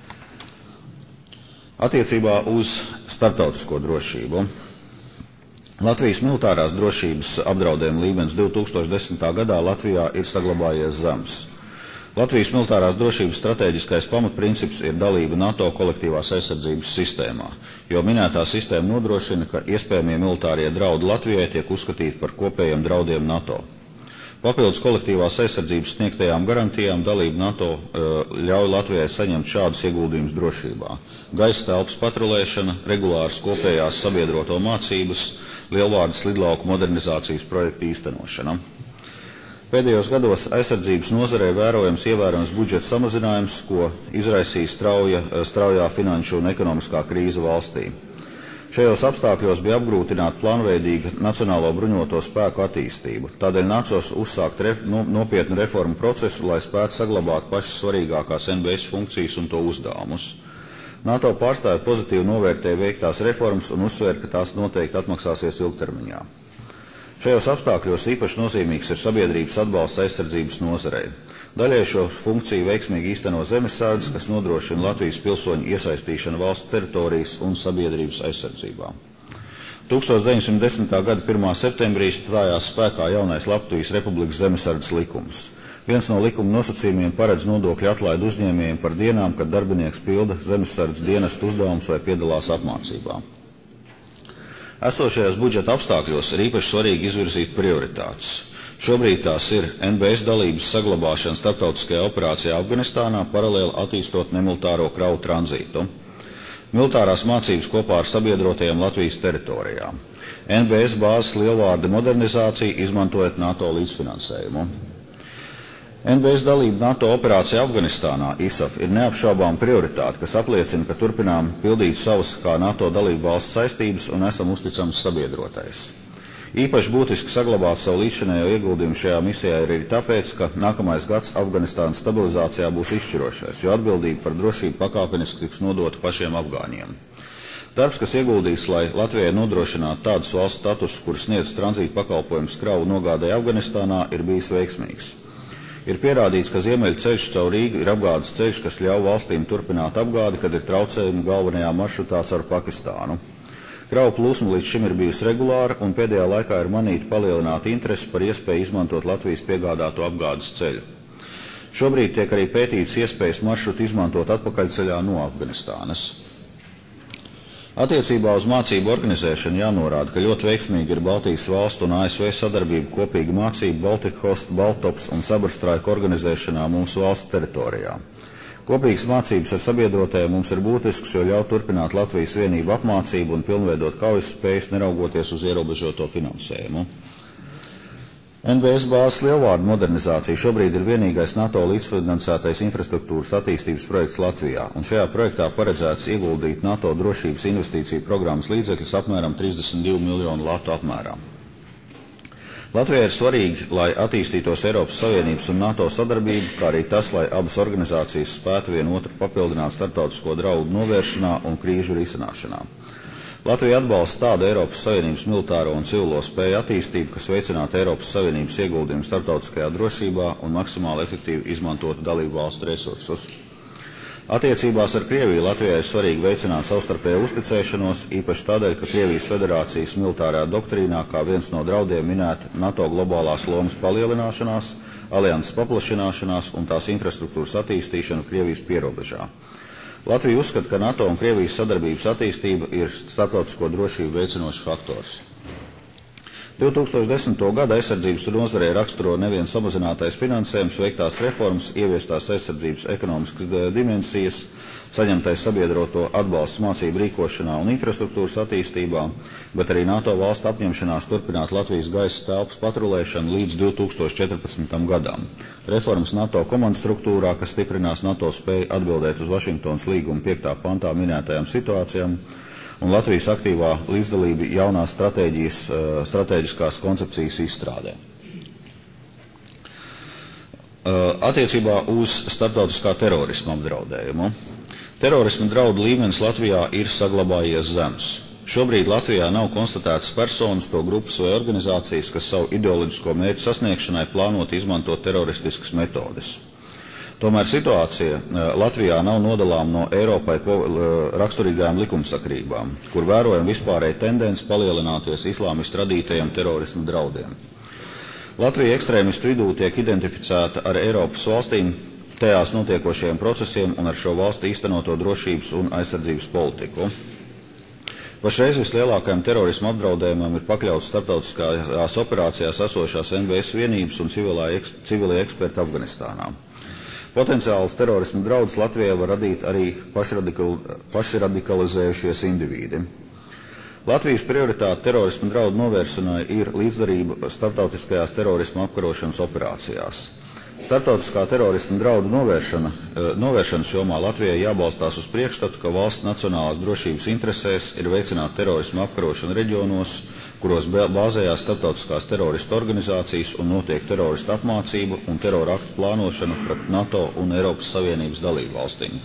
Attiecībā uz starptautisko drošību. Latvijas militārās drošības apdraudējuma līmenis divi tūkstoši desmitā gadā Latvijā ir saglabājies zems. Latvijas militārās drošības stratēģiskais pamatprincips ir dalība NATO kolektīvās aizsardzības sistēmā, jo minētā sistēma nodrošina, ka iespējamie militārie draudi Latvijai tiek uzskatīti par kopējiem draudiem NATO. Papildus kolektīvās aizsardzības sniegtajām garantijām dalība NATO uh, ļauj Latvijai saņemt šādus ieguldījumus drošībā: gaisa telpas patrulēšana, regulāras kopējās sabiedroto mācības, lielvārdas lidlauku modernizācijas projektu īstenošana. Pēdējos gados aizsardzības nozarē vērojams ievērojams budžeta samazinājums, ko izraisīja strauja, straujā finanšu un ekonomiskā krīze valstī. Šajos apstākļos bija apgrūtināta plānveidīga nacionālo bruņoto spēku attīstību. Tādēļ nācos uzsākt ref, no, nopietnu reformu procesu, lai spētu saglabāt pašas svarīgākās N B S funkcijas un to uzdevumus. NATO pārstāvji pozitīvi novērtēja veiktās reformas un uzsvēra, ka tās noteikti atmaksāsies ilgtermiņā. Šajos apstākļos īpaši nozīmīgs ir sabiedrības atbalsts aizsardzības nozarei. Daļai šo funkciju veiksmīgi īsteno zemesardzes, kas nodrošina Latvijas pilsoņu iesaistīšanu valsts teritorijas un sabiedrības aizsardzībā. tūkstoš deviņsimt desmitā gada pirmā septembrī stājās spēkā jaunais Latvijas Republikas zemesardzes likums. Viens no likuma nosacījumiem paredz nodokļu atlaidu uzņēmējiem par dienām, kad darbinieks pilda zemesardzes dienestu uzdevumus vai piedalās apmācībā. Esošajās budžeta apstākļos ir īpaši svarīgi izvirzīt prioritātes. Šobrīd tās ir N B S dalības saglabāšana starptautiskajā operācijā Afganistānā, paralēli attīstot nemilitāro kravu tranzītu. Militārās mācības kopā ar sabiedrotajiem Latvijas teritorijā. N B S bāzes lielvārda modernizācija, izmantojot NATO līdzfinansējumu. N B S dalība NATO operācijā Afganistānā, I S A F, ir neapšaubām prioritāte, kas apliecina, ka turpinām pildīt savas kā NATO dalību valsts saistības un esam uzticams sabiedrotais. Īpaši būtiski saglabāt savu līdzšinējo ieguldījumu šajā misijā ir arī tāpēc, ka nākamais gads Afganistānas stabilizācijā būs izšķirošais, jo atbildība par drošību pakāpeniski tiks nodota pašiem afgāņiem. Darbs, kas ieguldīts, lai Latvijai nodrošinātu tādus valsts status, kuras sniedz tranzītu pakalpojumus kravu nogādai Afganistānā, ir bijis veiksmīgs. Ir pierādīts, ka ziemeļu ceļš caur Rīgu ir apgādes ceļš, kas ļauj valstīm turpināt apgādi, kad ir traucējumi galvenajā maršrutā caur Pakistānu. Kravu plūsma līdz šim ir bijusi regulāra, un pēdējā laikā ir manīta palielināta interese par iespēju izmantot Latvijas piegādāto apgādes ceļu. Šobrīd tiek arī pētīts iespējas maršrutu izmantot atpakaļceļā no Afganistānas. Attiecībā uz mācību organizēšanu jānorāda, ka ļoti veiksmīgi ir Baltijas valstu un A S V sadarbība kopīga mācību Baltic Host, Baltops un Sabarstraiku organizēšanā mūsu valsts teritorijā. Kopīgas mācības ar sabiedrotajiem mums ir būtisks, jo ļauj turpināt Latvijas vienību apmācību un pilnveidot kaujas spējas, neraugoties uz ierobežoto finansējumu. N B S bāzes lielvārdu modernizācija šobrīd ir vienīgais NATO līdzfinansētais infrastruktūras attīstības projekts Latvijā, un šajā projektā paredzēts ieguldīt NATO drošības investīciju programmas līdzekļus apmēram trīsdesmit divu miljonu latu apmērā. Latvijai ir svarīgi, lai attīstītos Eiropas Savienības un NATO sadarbība, kā arī tas, lai abas organizācijas spētu vienu otru papildināt starptautisko draudu novēršanā un krīžu risināšanā. Latvija atbalsta tādu Eiropas Savienības militāro un civilo spēju attīstību, kas veicinātu Eiropas Savienības ieguldījumu starptautiskajā drošībā un maksimāli efektīvi izmantotu dalību valstu resursus. Attiecībās ar Krieviju Latvijai ir svarīgi veicināt savstarpēju uzticēšanos, īpaši tādēļ, ka Krievijas federācijas militārajā doktrīnā kā viens no draudiem minēta NATO globālās lomas palielināšanās, alianses paplašināšanās un tās infrastruktūras attīstīšana Krievijas pierobežā. Latvija uzskata, ka NATO un Krievijas sadarbības attīstība ir starptautisko drošību veicinošs faktors. divi tūkstoši desmito gada aizsardzības nozarē raksturo nevien samazinātais finansējums, veiktās reformas, ieviestās aizsardzības ekonomiskas dimensijas, saņemtais sabiedroto atbalsts mācību rīkošanā un infrastruktūras attīstībā, bet arī NATO valstu apņemšanās turpināt Latvijas gaisa telpas patrulēšanu līdz divi tūkstoši četrpadsmitam gadam. Reformas NATO komandu struktūrā, kas stiprinās NATO spēju atbildēt uz Vašingtonas līguma piektā pantā minētajām situācijām, un Latvijas aktīvā līdzdalība jaunās stratēģijas, stratēģiskās koncepcijas izstrādē. Attiecībā uz starptautiskā terorisma apdraudējumu. Terorisma draudu līmenis Latvijā ir saglabājies zems. Šobrīd Latvijā nav konstatētas personas, to grupas vai organizācijas, kas savu ideoloģisko mērķu sasniegšanai plānot izmantot teroristiskas metodes. Tomēr situācija Latvijā nav nodalām no Eiropai raksturīgajām likumsakrībām, kur vērojam vispārēji tendenci palielināties islāmistu radītajiem terorisma draudiem. Latvija ekstrēmistu vidū tiek identificēta ar Eiropas valstīm, tajās notiekošajiem procesiem un ar šo valstu īstenoto drošības un aizsardzības politiku. Pašreiz vislielākajam terorismu apdraudējumam ir pakļauts starptautiskās operācijās esošās N B S vienības un civilie eksperti Afganistānā. Potenciāls terorismu draudus Latvijai var radīt arī pašradikal, pašradikalizējušies indivīdi. Latvijas prioritāte terorismu draudu novēršanai ir līdzdarība starptautiskajās terorismu apkarošanas operācijās. Startautiskā terorisma draudu novēršana, novēršanas jomā Latvijai jābalstās uz priekšstatu, ka valsts nacionālās drošības interesēs ir veicināt terorismu apkarošanu reģionos, kuros bāzējās starptautiskās teroristu organizācijas un notiek teroristu apmācību un terora aktu plānošanu pret NATO un Eiropas Savienības dalību valstīm.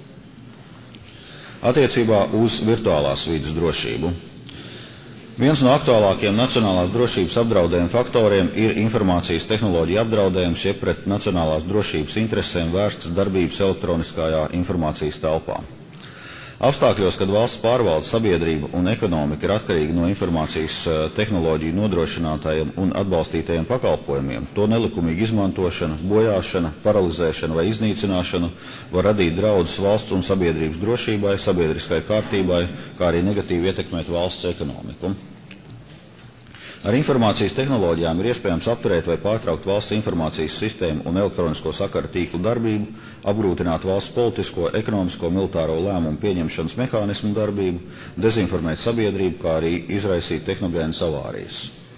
Attiecībā uz virtuālās vides drošību. Viens no aktuālākajiem nacionālās drošības apdraudējuma faktoriem ir informācijas tehnoloģija apdraudējums, jeb pret nacionālās drošības interesēm vērstas darbības elektroniskajā informācijas telpā. Apstākļos, kad valsts pārvalde, sabiedrība un ekonomika ir atkarīgi no informācijas tehnoloģiju nodrošinātajiem un atbalstītajiem pakalpojumiem, to nelikumīga izmantošana, bojāšana, paralizēšana vai iznīcināšana var radīt draudus valsts un sabiedrības drošībai, sabiedriskai kārtībai, kā arī negatīvi ietekmēt valsts ekonomiku. Ar informācijas tehnoloģijām ir iespējams apturēt vai pārtraukt valsts informācijas sistēmu un elektronisko sakaru tīklu darbību, apgrūtināt valsts politisko, ekonomisko, militāro lēmumu pieņemšanas mehānismu darbību, dezinformēt sabiedrību, kā arī izraisīt tehnogēnas avārijas.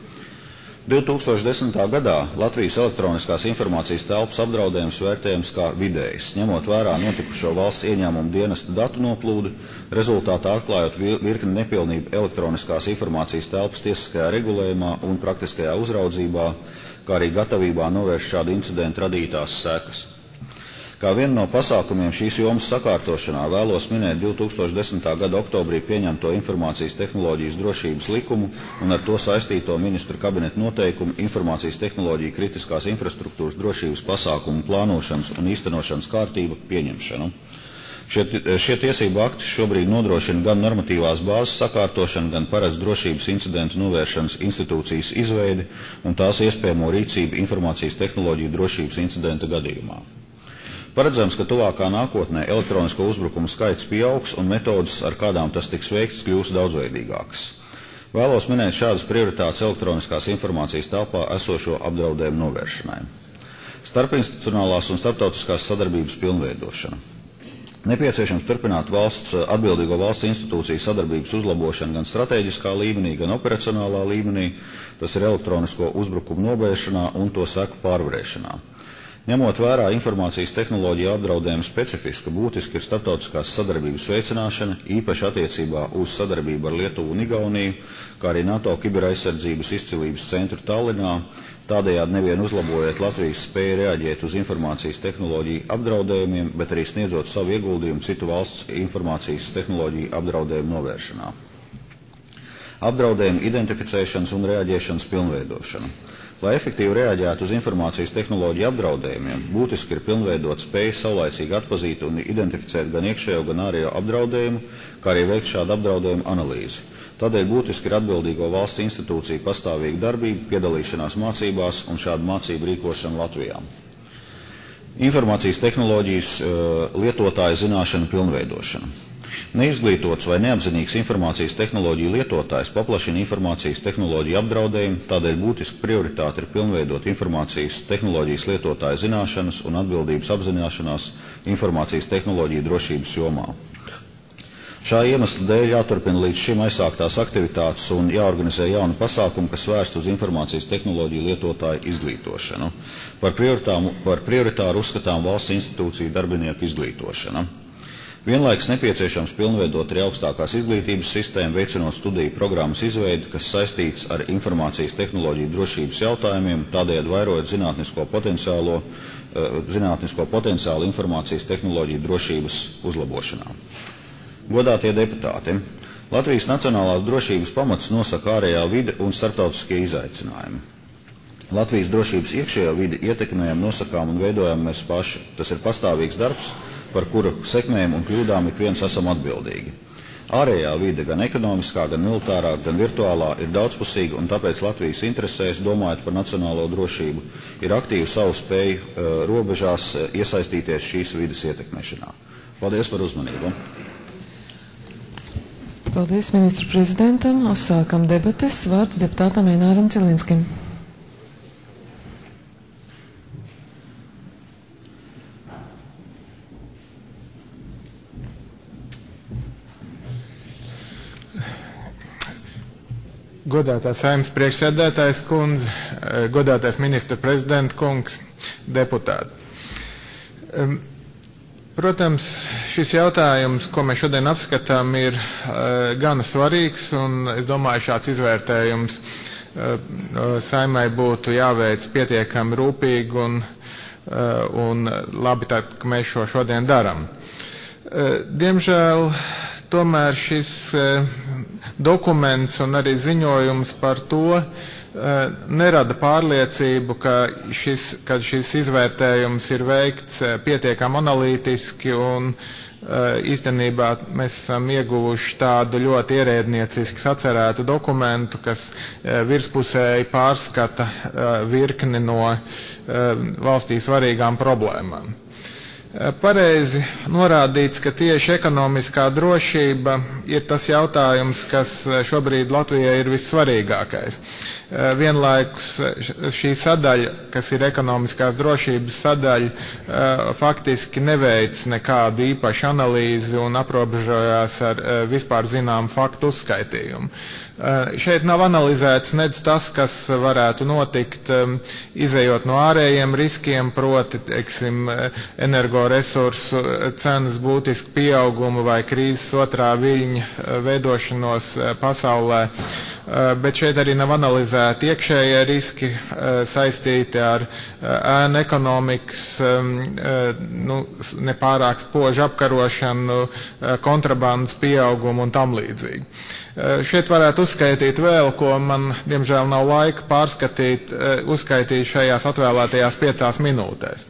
divi tūkstoši desmitā gadā Latvijas elektroniskās informācijas telpas apdraudējums vērtējams kā vidējs, ņemot vērā notikušo valsts ieņēmumu dienesta datu noplūdi, rezultātā atklājot virkni nepilnību elektroniskās informācijas telpas tiesiskajā regulējumā un praktiskajā uzraudzībā, kā arī gatavībā novērst šādu incidentu radītās sekas. Kā vienu no pasākumiem šīs jomas sakārtošanā vēlos minēt divi tūkstoši desmitā gada oktobrī pieņemto informācijas tehnoloģijas drošības likumu un ar to saistīto ministru kabineta noteikumu informācijas tehnoloģiju kritiskās infrastruktūras drošības pasākumu plānošanas un īstenošanas kārtību pieņemšanu. Šie, šie tiesību akti šobrīd nodrošina gan normatīvās bāzes sakārtošanu, gan paredz drošības incidentu novēršanas institūcijas izveidi un tās iespējamo rīcību informācijas tehnoloģiju drošības incidenta gadījumā. Paredzams, ka tuvākā nākotnē elektronisko uzbrukumu skaits pieaugs un metodas, ar kādām tas tiks veikts, kļūs daudzveidīgākas. Vēlos minēt šādas prioritātes elektroniskās informācijas telpā esošo apdraudējumu novēršanai. Starpinstitucionālās un starptautiskās sadarbības pilnveidošana. Nepieciešams turpināt valsts, atbildīgo valsts institūciju sadarbības uzlabošanu gan strateģiskā līmenī, gan operacionālā līmenī, tas ir elektronisko uzbrukumu novēršanā un to seku pārvarēšanā. Ņemot vērā informācijas tehnoloģija apdraudējuma specifiska, būtiski ir starptautiskās sadarbības veicināšana, īpaši attiecībā uz sadarbību ar Lietuvu un Igauniju, kā arī NATO kiberaizsardzības izcilības centru Tallinā, tādējādi nevien uzlabojot Latvijas spēju reaģēt uz informācijas tehnoloģiju apdraudējumiem, bet arī sniedzot savu ieguldījumu citu valsts informācijas tehnoloģiju apdraudējumu novēršanā. Apdraudējumu identificēšanas un reaģēšanas pilnveidošana. Lai efektīvi reaģētu uz informācijas tehnoloģiju apdraudējumiem, būtiski ir pilnveidot spēju saulaicīgi atpazīt un identificēt gan iekšējo, gan ārējo apdraudējumu, kā arī veikt šādu apdraudējumu analīzi. Tādēļ būtiski ir atbildīgo valsts institūciju pastāvīga darbība, piedalīšanās mācībās un šādu mācību rīkošana Latvijā. Informācijas tehnoloģijas lietotāja zināšanu pilnveidošana. Neizglītots vai neapzinīgs informācijas tehnoloģiju lietotājs paplašina informācijas tehnoloģiju apdraudējumu, tādēļ būtiski prioritāte ir pilnveidot informācijas tehnoloģijas lietotāja zināšanas un atbildības apzināšanās informācijas tehnoloģiju drošības jomā. Šā iemesla dēļ jāturpina līdz šim aizsāktās aktivitātes un jāorganizē jauni pasākumi, kas vērst uz informācijas tehnoloģiju lietotāju izglītošanu. Par, par prioritāru uzskatām valsts institūciju darbinieku izglītošana. Vienlaiks nepieciešams pilnveidot arī augstākās izglītības sistēmu, veicinot studiju programmas izveidi, kas saistīts ar informācijas tehnoloģiju drošības jautājumiem, tādējādi vairojot zinātnisko potenciālo, zinātnisko potenciālu informācijas tehnoloģiju drošības uzlabošanā. Godātie deputāti, Latvijas nacionālās drošības pamats nosaka ārējā vide un starptautiskie izaicinājumi. Latvijas drošības iekšējo vidi ietekmējam, nosakām un veidojam mēs paši. Tas ir pastāvīgs darbs, par kuru sekmēm un kļūdām ik viens esam atbildīgi. Ārējā vide, gan ekonomiskā, gan militārā, gan virtuālā, ir daudzpusīga, un tāpēc Latvijas interesēs, domājot par nacionālo drošību, ir aktīvi savu spēju uh, robežās uh, iesaistīties šīs vides ietekmēšanā. Paldies par uzmanību. Paldies ministru prezidentam. Uzsākam debates. Vārds deputātam Ināram Cilinskim. Godātās Saeimas priekšsēdētājs kundze, godātais ministra prezidenta kungs, deputāti. Protams, šis jautājums, ko mēs šodien apskatām, ir gana svarīgs, un es domāju, šāds izvērtējums Saeimai būtu jāveic pietiekami rūpīgi un, un labi, tā, ka mēs šo šodien darām. Diemžēl tomēr šis dokuments un arī ziņojums par to nerada pārliecību, ka šis, ka šis izvērtējums ir veikts pietiekami analītiski un īstenībā mēs esam ieguvuši tādu ļoti ierēdnieciski sacerētu dokumentu, kas virspusēji pārskata virkni no valstī svarīgām problēmām. Pareizi norādīts, ka tieši ekonomiskā drošība ir tas jautājums, kas šobrīd Latvijai ir vissvarīgākais. Vienlaikus šī sadaļa, kas ir ekonomiskās drošības sadaļa, faktiski neveic nekādu īpašu analīzi un aprobežojās ar vispār zināmu faktu uzskaitījumu. Šeit nav analizēts nec tas, kas varētu notikt, izējot no ārējiem riskiem, proti, teiksim, energoresursu cenas būtisku pieaugumu vai krīzes otrā viļņa veidošanos pasaulē, bet šeit arī nav analizēti iekšējie riski saistīti ar ēnu ekonomikas, nu, nepārāk spožu apkarošanu, kontrabandas pieaugumu un tam līdzīgi. Šeit varētu uzskaitīt vēl, ko man, diemžēl, nav laika pārskatīt, uzskaitīt šajās atvēlētajās piecās minūtēs.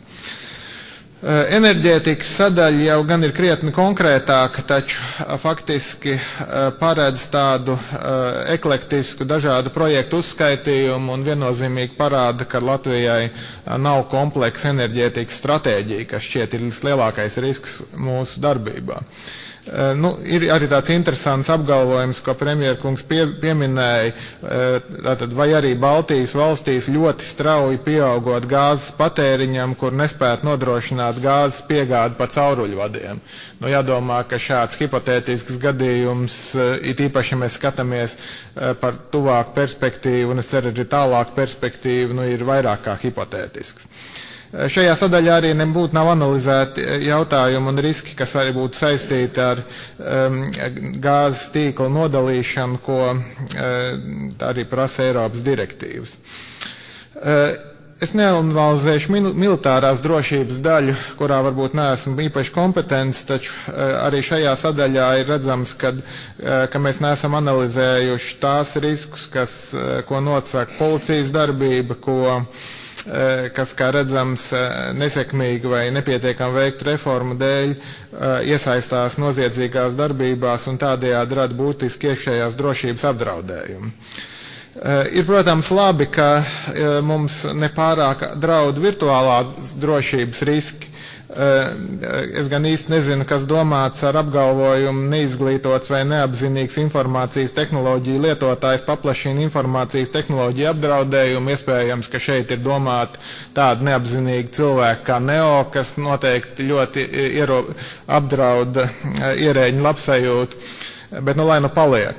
Enerģētikas sadaļa jau gan ir krietni konkrētāka, taču faktiski paredz tādu eklektisku dažādu projektu uzskaitījumu un viennozīmīgi parāda, ka Latvijai nav kompleksa enerģētikas stratēģija, kas šķiet ir vislielākais risks mūsu darbībā. Nu, ir arī tāds interesants apgalvojums, ko premjerkungs pie, pieminēja, tātad, vai arī Baltijas valstīs ļoti strauji pieaugot gāzes patēriņam, kur nespētu nodrošināt gāzes piegādi pa cauruļvadiem. Nu, jādomā, ka šāds hipotētisks gadījums, it īpaši, ja mēs skatāmies par tuvāku perspektīvu, un es ceru arī tālāku perspektīvu, nu, ir vairāk kā hipotētisks. Šajā sadaļā arī nebūtu nav analizēti jautājumi un riski, kas arī būtu saistīti ar um, gāzes tīkla nodalīšanu, ko uh, arī prasa Eiropas direktīvas. Uh, es neanalizēšu militārās drošības daļu, kurā varbūt neesmu īpaši kompetents, taču uh, arī šajā sadaļā ir redzams, kad, uh, ka mēs neesam analizējuši tās riskus, kas, uh, ko nosaka policijas darbība, ko kas, kā redzams, nesekmīgi vai nepietiekami veikt reformu dēļ iesaistās noziedzīgās darbībās un tādējādi rada būtiski iekšējās drošības apdraudējumu. Ir, protams, labi, ka mums nepārāk draud virtuālās drošības riski. Es gan īsti nezinu, kas domāts ar apgalvojumu neizglītots vai neapzinīgs informācijas tehnoloģiju lietotājs paplašina informācijas tehnoloģiju apdraudējumu. Iespējams, ka šeit ir domāti tādi neapzinīgi cilvēki kā Neo, kas noteikti ļoti iero, apdraud ierēģu labsajūtu, bet nu lai nu paliek.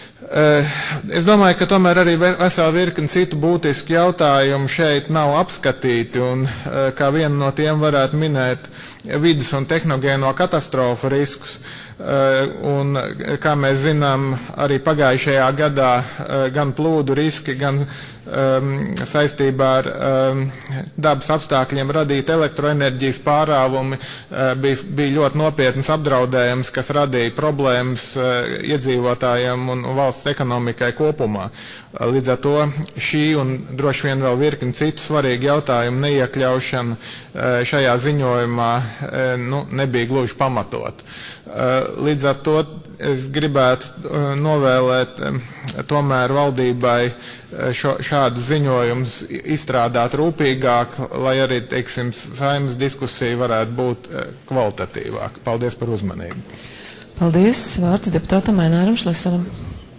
Es domāju, ka tomēr arī vesela virkni citu būtisku jautājumu šeit nav apskatīti, un kā vienu no tiem varētu minēt vides un tehnogēno katastrofu riskus. Un, kā mēs zinām, arī pagājušajā gadā gan plūdu riski, gan um, saistībā ar um, dabas apstākļiem radīt elektroenerģijas pārāvumi uh, bija, bija ļoti nopietnas apdraudējums, kas radīja problēmas uh, iedzīvotājiem un valsts ekonomikai kopumā. Uh, līdz ar to šī un droši vien vēl virkni citu svarīgu jautājumu neiekļaušana uh, šajā ziņojumā uh, nu, nebija gluži pamatot. Uh, līdz ar to es gribētu uh, novēlēt um, tomēr valdībai uh, šo, šādu ziņojumus izstrādāt rūpīgāk, lai arī, teiksim, Saeimas diskusija varētu būt uh, kvalitatīvāka. Paldies par uzmanību. Paldies. Vārds deputātam Aināram Šlisaram.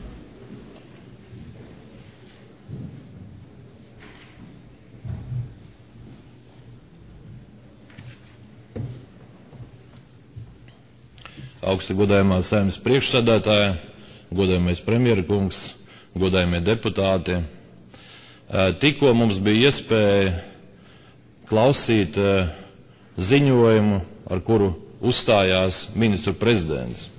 Augsti godājumā Saeimas priekšsēdētāja, godājumais premjera kungs, godājumie deputāti. Tikko mums bija iespēja klausīt ziņojumu, ar kuru uzstājās ministru prezidents.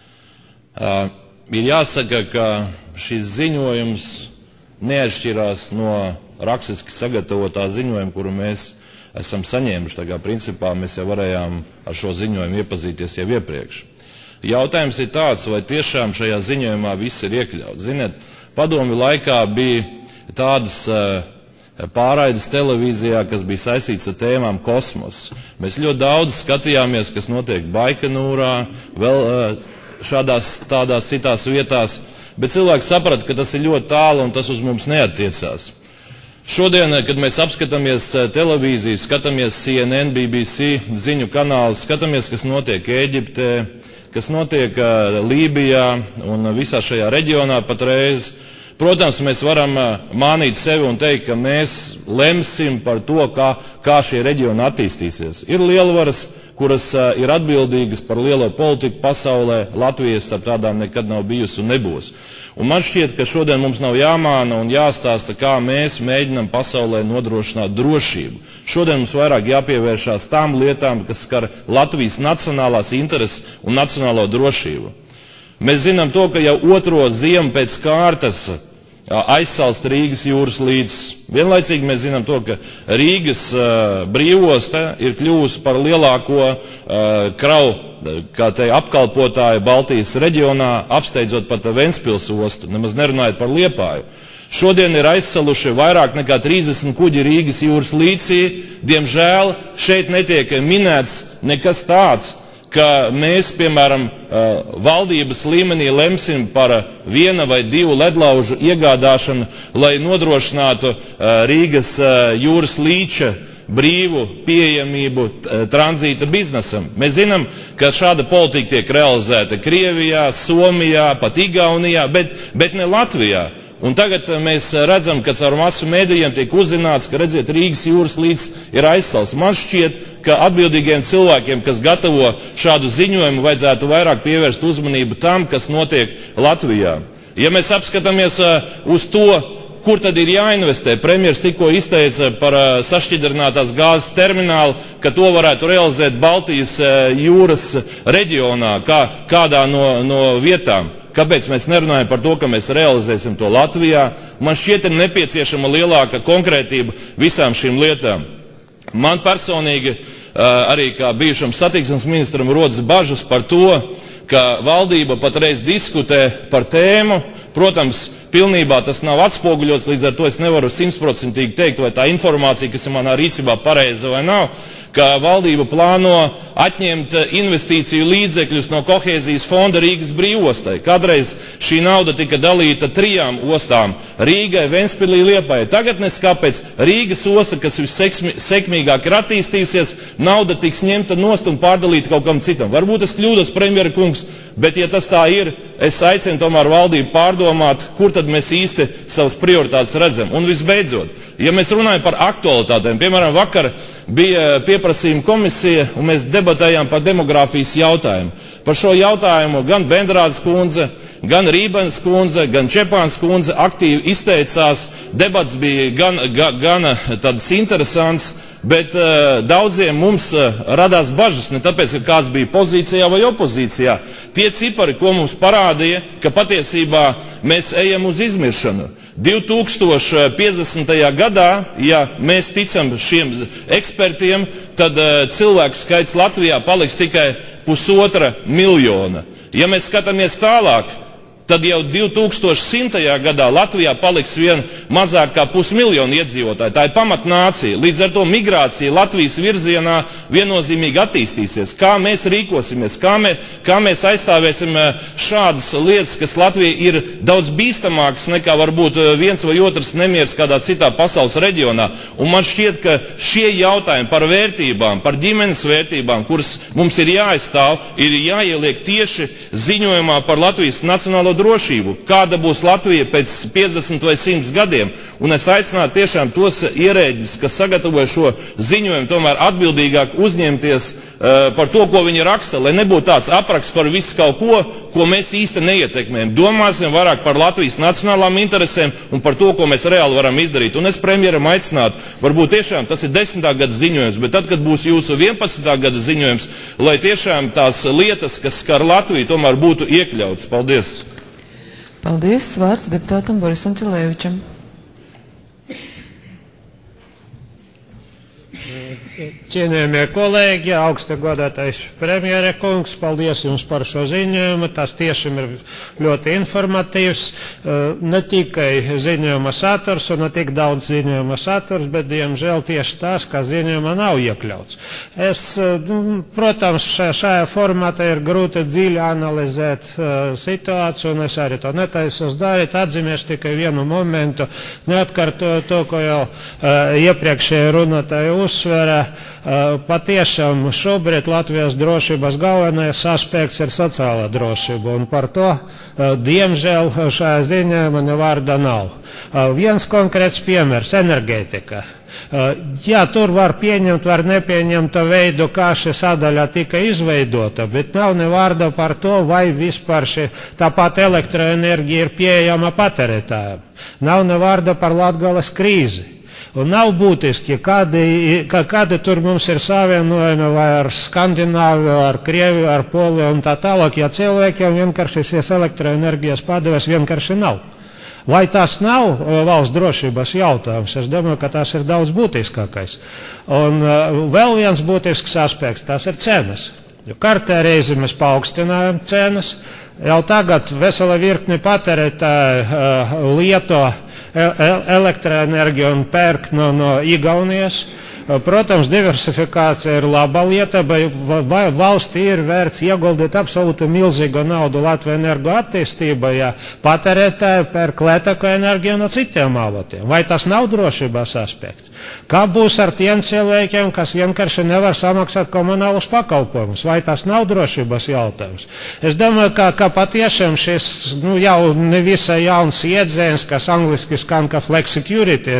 Ir jāsaka, ka šis ziņojums neatšķirās no rakstiski sagatavotā ziņojuma, kuru mēs esam saņēmuši. Tā kā principā mēs jau varējām ar šo ziņojumu iepazīties jau iepriekš. Jautājums ir tāds, vai tiešām šajā ziņojumā viss ir iekļauts. Ziniet, padomju laikā bija tādas uh, pārraides televīzijā, kas bija saistīts ar tēmām kosmos. Mēs ļoti daudz skatījāmies, kas notiek Baikonūrā, vēl uh, šādās tādās citās vietās, bet cilvēki saprata, ka tas ir ļoti tālu un tas uz mums neattiecās. Šodien, kad mēs apskatāmies televīziju, skatāmies C N N, B B C ziņu kanālus, skatāmies, kas notiek Ēģiptē, kas notiek Lībijā un visā šajā reģionā patreiz, protams, mēs varam mānīt sevi un teikt, ka mēs lemsim par to, kā, kā šie reģioni attīstīsies. Ir lielvaras, kuras uh, ir atbildīgas par lielo politiku pasaulē, Latvijas starp tādām nekad nav bijusi un nebūs. Un man šķiet, ka šodien mums nav jāmāna un jāstāsta, kā mēs mēģinam pasaulē nodrošināt drošību. Šodien mums vairāk jāpievēršās tām lietām, kas skar Latvijas nacionālās intereses un nacionālo drošību. Mēs zinām to, ka jau otro ziemu pēc kārtas aizsalst Rīgas jūras līcis. Vienlaicīgi mēs zinām to, ka Rīgas uh, brīvosta ir kļuvusi par lielāko uh, kravu, kā te apkalpotāju Baltijas reģionā, apsteidzot pat Ventspils ostu, nemaz nerunājot par Liepāju. Šodien ir aizsaluši vairāk nekā trīsdesmit kuģi Rīgas jūras līcī. Diemžēl šeit netiek minēts nekas tāds, ka mēs, piemēram, valdības līmenī lemsim par viena vai divu ledlaužu iegādāšanu, lai nodrošinātu Rīgas jūras līča brīvu pieejamību tranzīta biznesam. Mēs zinām, ka šāda politika tiek realizēta Krievijā, Somijā, pat Igaunijā, bet, bet ne Latvijā. Un tagad mēs redzam, ka caur masu mēdījiem tiek uzzināts, ka, redziet, Rīgas jūras līcis ir aizsalts. Man šķiet, ka atbildīgiem cilvēkiem, kas gatavo šādu ziņojumu, vajadzētu vairāk pievērst uzmanību tam, kas notiek Latvijā. Ja mēs apskatāmies uz to, kur tad ir jāinvestē, premjers tikko izteica par sašķidrinātās gāzes terminālu, ka to varētu realizēt Baltijas jūras reģionā, kā, kādā no, no vietām. Kāpēc mēs nerunājam par to, ka mēs realizēsim to Latvijā? Man šķiet, ir nepieciešama lielāka konkrētība visām šīm lietām. Man personīgi, arī kā bijušam satiksmes ministram, rodas bažas par to, ka valdība patreiz diskutē par tēmu. Protams, pilnībā tas nav atspoguļots, līdz ar to es nevaru simtprocentīgi teikt, vai tā informācija, kas ir manā rīcībā, pareiza vai nav, ka valdība plāno atņemt investīciju līdzekļus no kohēzijas fonda Rīgas brīvostai. Kādreiz šī nauda tika dalīta trijām ostām – Rīgai, Ventspilī, Liepājai. Tagad neskāpēc Rīgas osta, kas vissekmīgāk ir attīstījusies, nauda tiks ņemta nost un pārdalīta kaut kam citam. Varbūt es kļūdos, premjera kungs, bet ja tas tā ir, es aicinu tomēr valdību pārdomāt, kur tad mēs īsti savas prioritātes redzam. Un visbeidzot, ja mēs runājam par aktualitātēm, piemēram, vakar bija pieprasījums pieprasījuma komisija, un mēs debatējām par demogrāfijas jautājumu. Par šo jautājumu gan Bendrādes kundze, gan Rībens kundze, gan Čepāns kundze aktīvi izteicās. Debats bija gan, gan, gan tāds interesants, bet uh, daudziem mums uh, radās bažas, ne tāpēc, ka kāds bija pozīcijā vai opozīcijā. Tie cipari, ko mums parādīja, ka patiesībā mēs ejam uz izmiršanu. divi tūkstoši piecdesmitajā gadā, ja mēs ticam šiem ekspertiem, tad uh, cilvēku skaits Latvijā paliks tikai pusotra miljona. Ja mēs skatāmies tālāk, tad jau divi tūkstoši simtajā gadā Latvijā paliks vien mazāk kā pusmiljonu iedzīvotāju. Tā ir pamatnācija. Līdz ar to migrācija Latvijas virzienā viennozīmīgi attīstīsies. Kā mēs rīkosimies, kā, mē, kā mēs aizstāvēsim šādas lietas, kas Latvija ir daudz bīstamākas nekā varbūt viens vai otrs nemieris kādā citā pasaules reģionā. Un man šķiet, ka šie jautājumi par vērtībām, par ģimenes vērtībām, kuras mums ir jāaizstāv, ir jāieliek tieši ziņojumā par Latvijas nacionālo drošību, kāda būs Latvija pēc piecdesmit vai simts gadiem. Un es aicinātu tiešām tos ierēģus, kas sagatavoja šo ziņojumu, tomēr atbildīgāk uzņemties uh, par to, ko viņi raksta, lai nebūtu tāds apraksts par visu kaut ko, ko mēs īsti neietekmējam. Domāsim vairāk par Latvijas nacionālām interesēm un par to, ko mēs reāli varam izdarīt. Un es premjeram aicinātu, varbūt tiešām tas ir desmitā gada ziņojums, bet tad, kad būs jūsu vienpadsmitā gada ziņojums, lai tiešām tās lietas, kas skar Latviju, tomēr būtu iekļautas. Paldies! Paldies. Vārds deputātam Borisam Cilēvičam. Cienījamie kolēģi, augsta godātais premjere kungs, paldies jums par šo ziņojumu. Tas tiešām ir ļoti informatīvs. Ne tikai ziņojuma saturs un ne tik daudz ziņojuma saturs, bet, diemžēl, tieši tās, kā ziņojuma nav iekļauts. Es, protams, šajā formātā ir grūti dziļi analizēt situāciju, un es arī to netaisos darīt. Atzīmēšu tikai vienu momentu, neatkārtoju to, ko jau iepriekšēji runātāji uzsvera. Patiešām šobrīd Latvijas drošības galvenais aspekts ir sociālā drošība, un par to, diemžēl, šajā ziņojumā ne vārda nav. Viens konkrēts piemērs – enerģētika. Jā, tur var pieņemt, var nepieņemt veidu, kā šī sadaļa tika izveidota, bet nav ne vārda par to, vai vispār šī tāpat elektroenerģija ir pieejama patērētājiem. Nav ne vārda par Latgales krīzi. Un nav būtiski, kādi, kādi tur mums ir savienojumi vai ar Skandināviju, ar Krieviju, ar Poliju un tā tālāk, ja cilvēkiem vienkārši šīs elektroenerģijas padeves vienkārši nav. Vai tas nav valsts drošības jautājums? Es domāju, ka tas ir daudz būtiskākais. Un uh, vēl viens būtisks aspekts, tas ir cenas. Jo kārtē reizi mēs paaugstinājām cenas, jau tagad vesela virkni patērētāji uh, lieto elektroenerģiju un pērk no, no Igaunijas. Protams, diversifikācija ir laba lieta, bet valstī ir vērts ieguldīt absolūti milzīgu naudu Latvijas energo attīstībā, ja patērētāji pērk lētāku enerģiju no citiem avotiem. Vai tas nav drošības aspekts? Kā būs ar tiem cilvēkiem, kas vienkārši nevar samaksāt komunālus pakalpojumus? Vai tas nav drošības jautājums? Es domāju, ka, ka patiešām šis nu, jau nevisai jauns iedzēns, kas angliski skan kā flexicurity,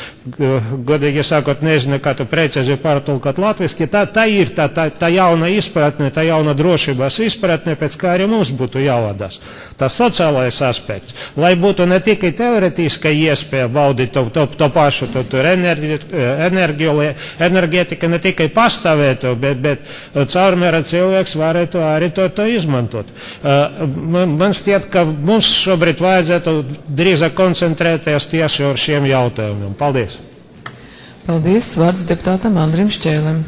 godīgi sakot, nezinu, kā tu precīzi pārtulkot latviski, tā, tā ir tā, tā, tā jauna izpratne, tā jauna drošības izpratne, pēc kā arī mums būtu jāvadās. Tas sociālais aspekts, lai būtu ne tikai teoretiska iespēja baudīt to, to, to pašu, to, to enerģiju, enerģētika ne tikai pastāvētu, bet, bet caurmēra cilvēks varētu arī to, to izmantot. Man, man šķiet, ka mums šobrīd vajadzētu drīzāk koncentrēties tieši ar šiem jautājumiem. Paldies! Paldies. Vārds deputātam Andrim Šķēlim.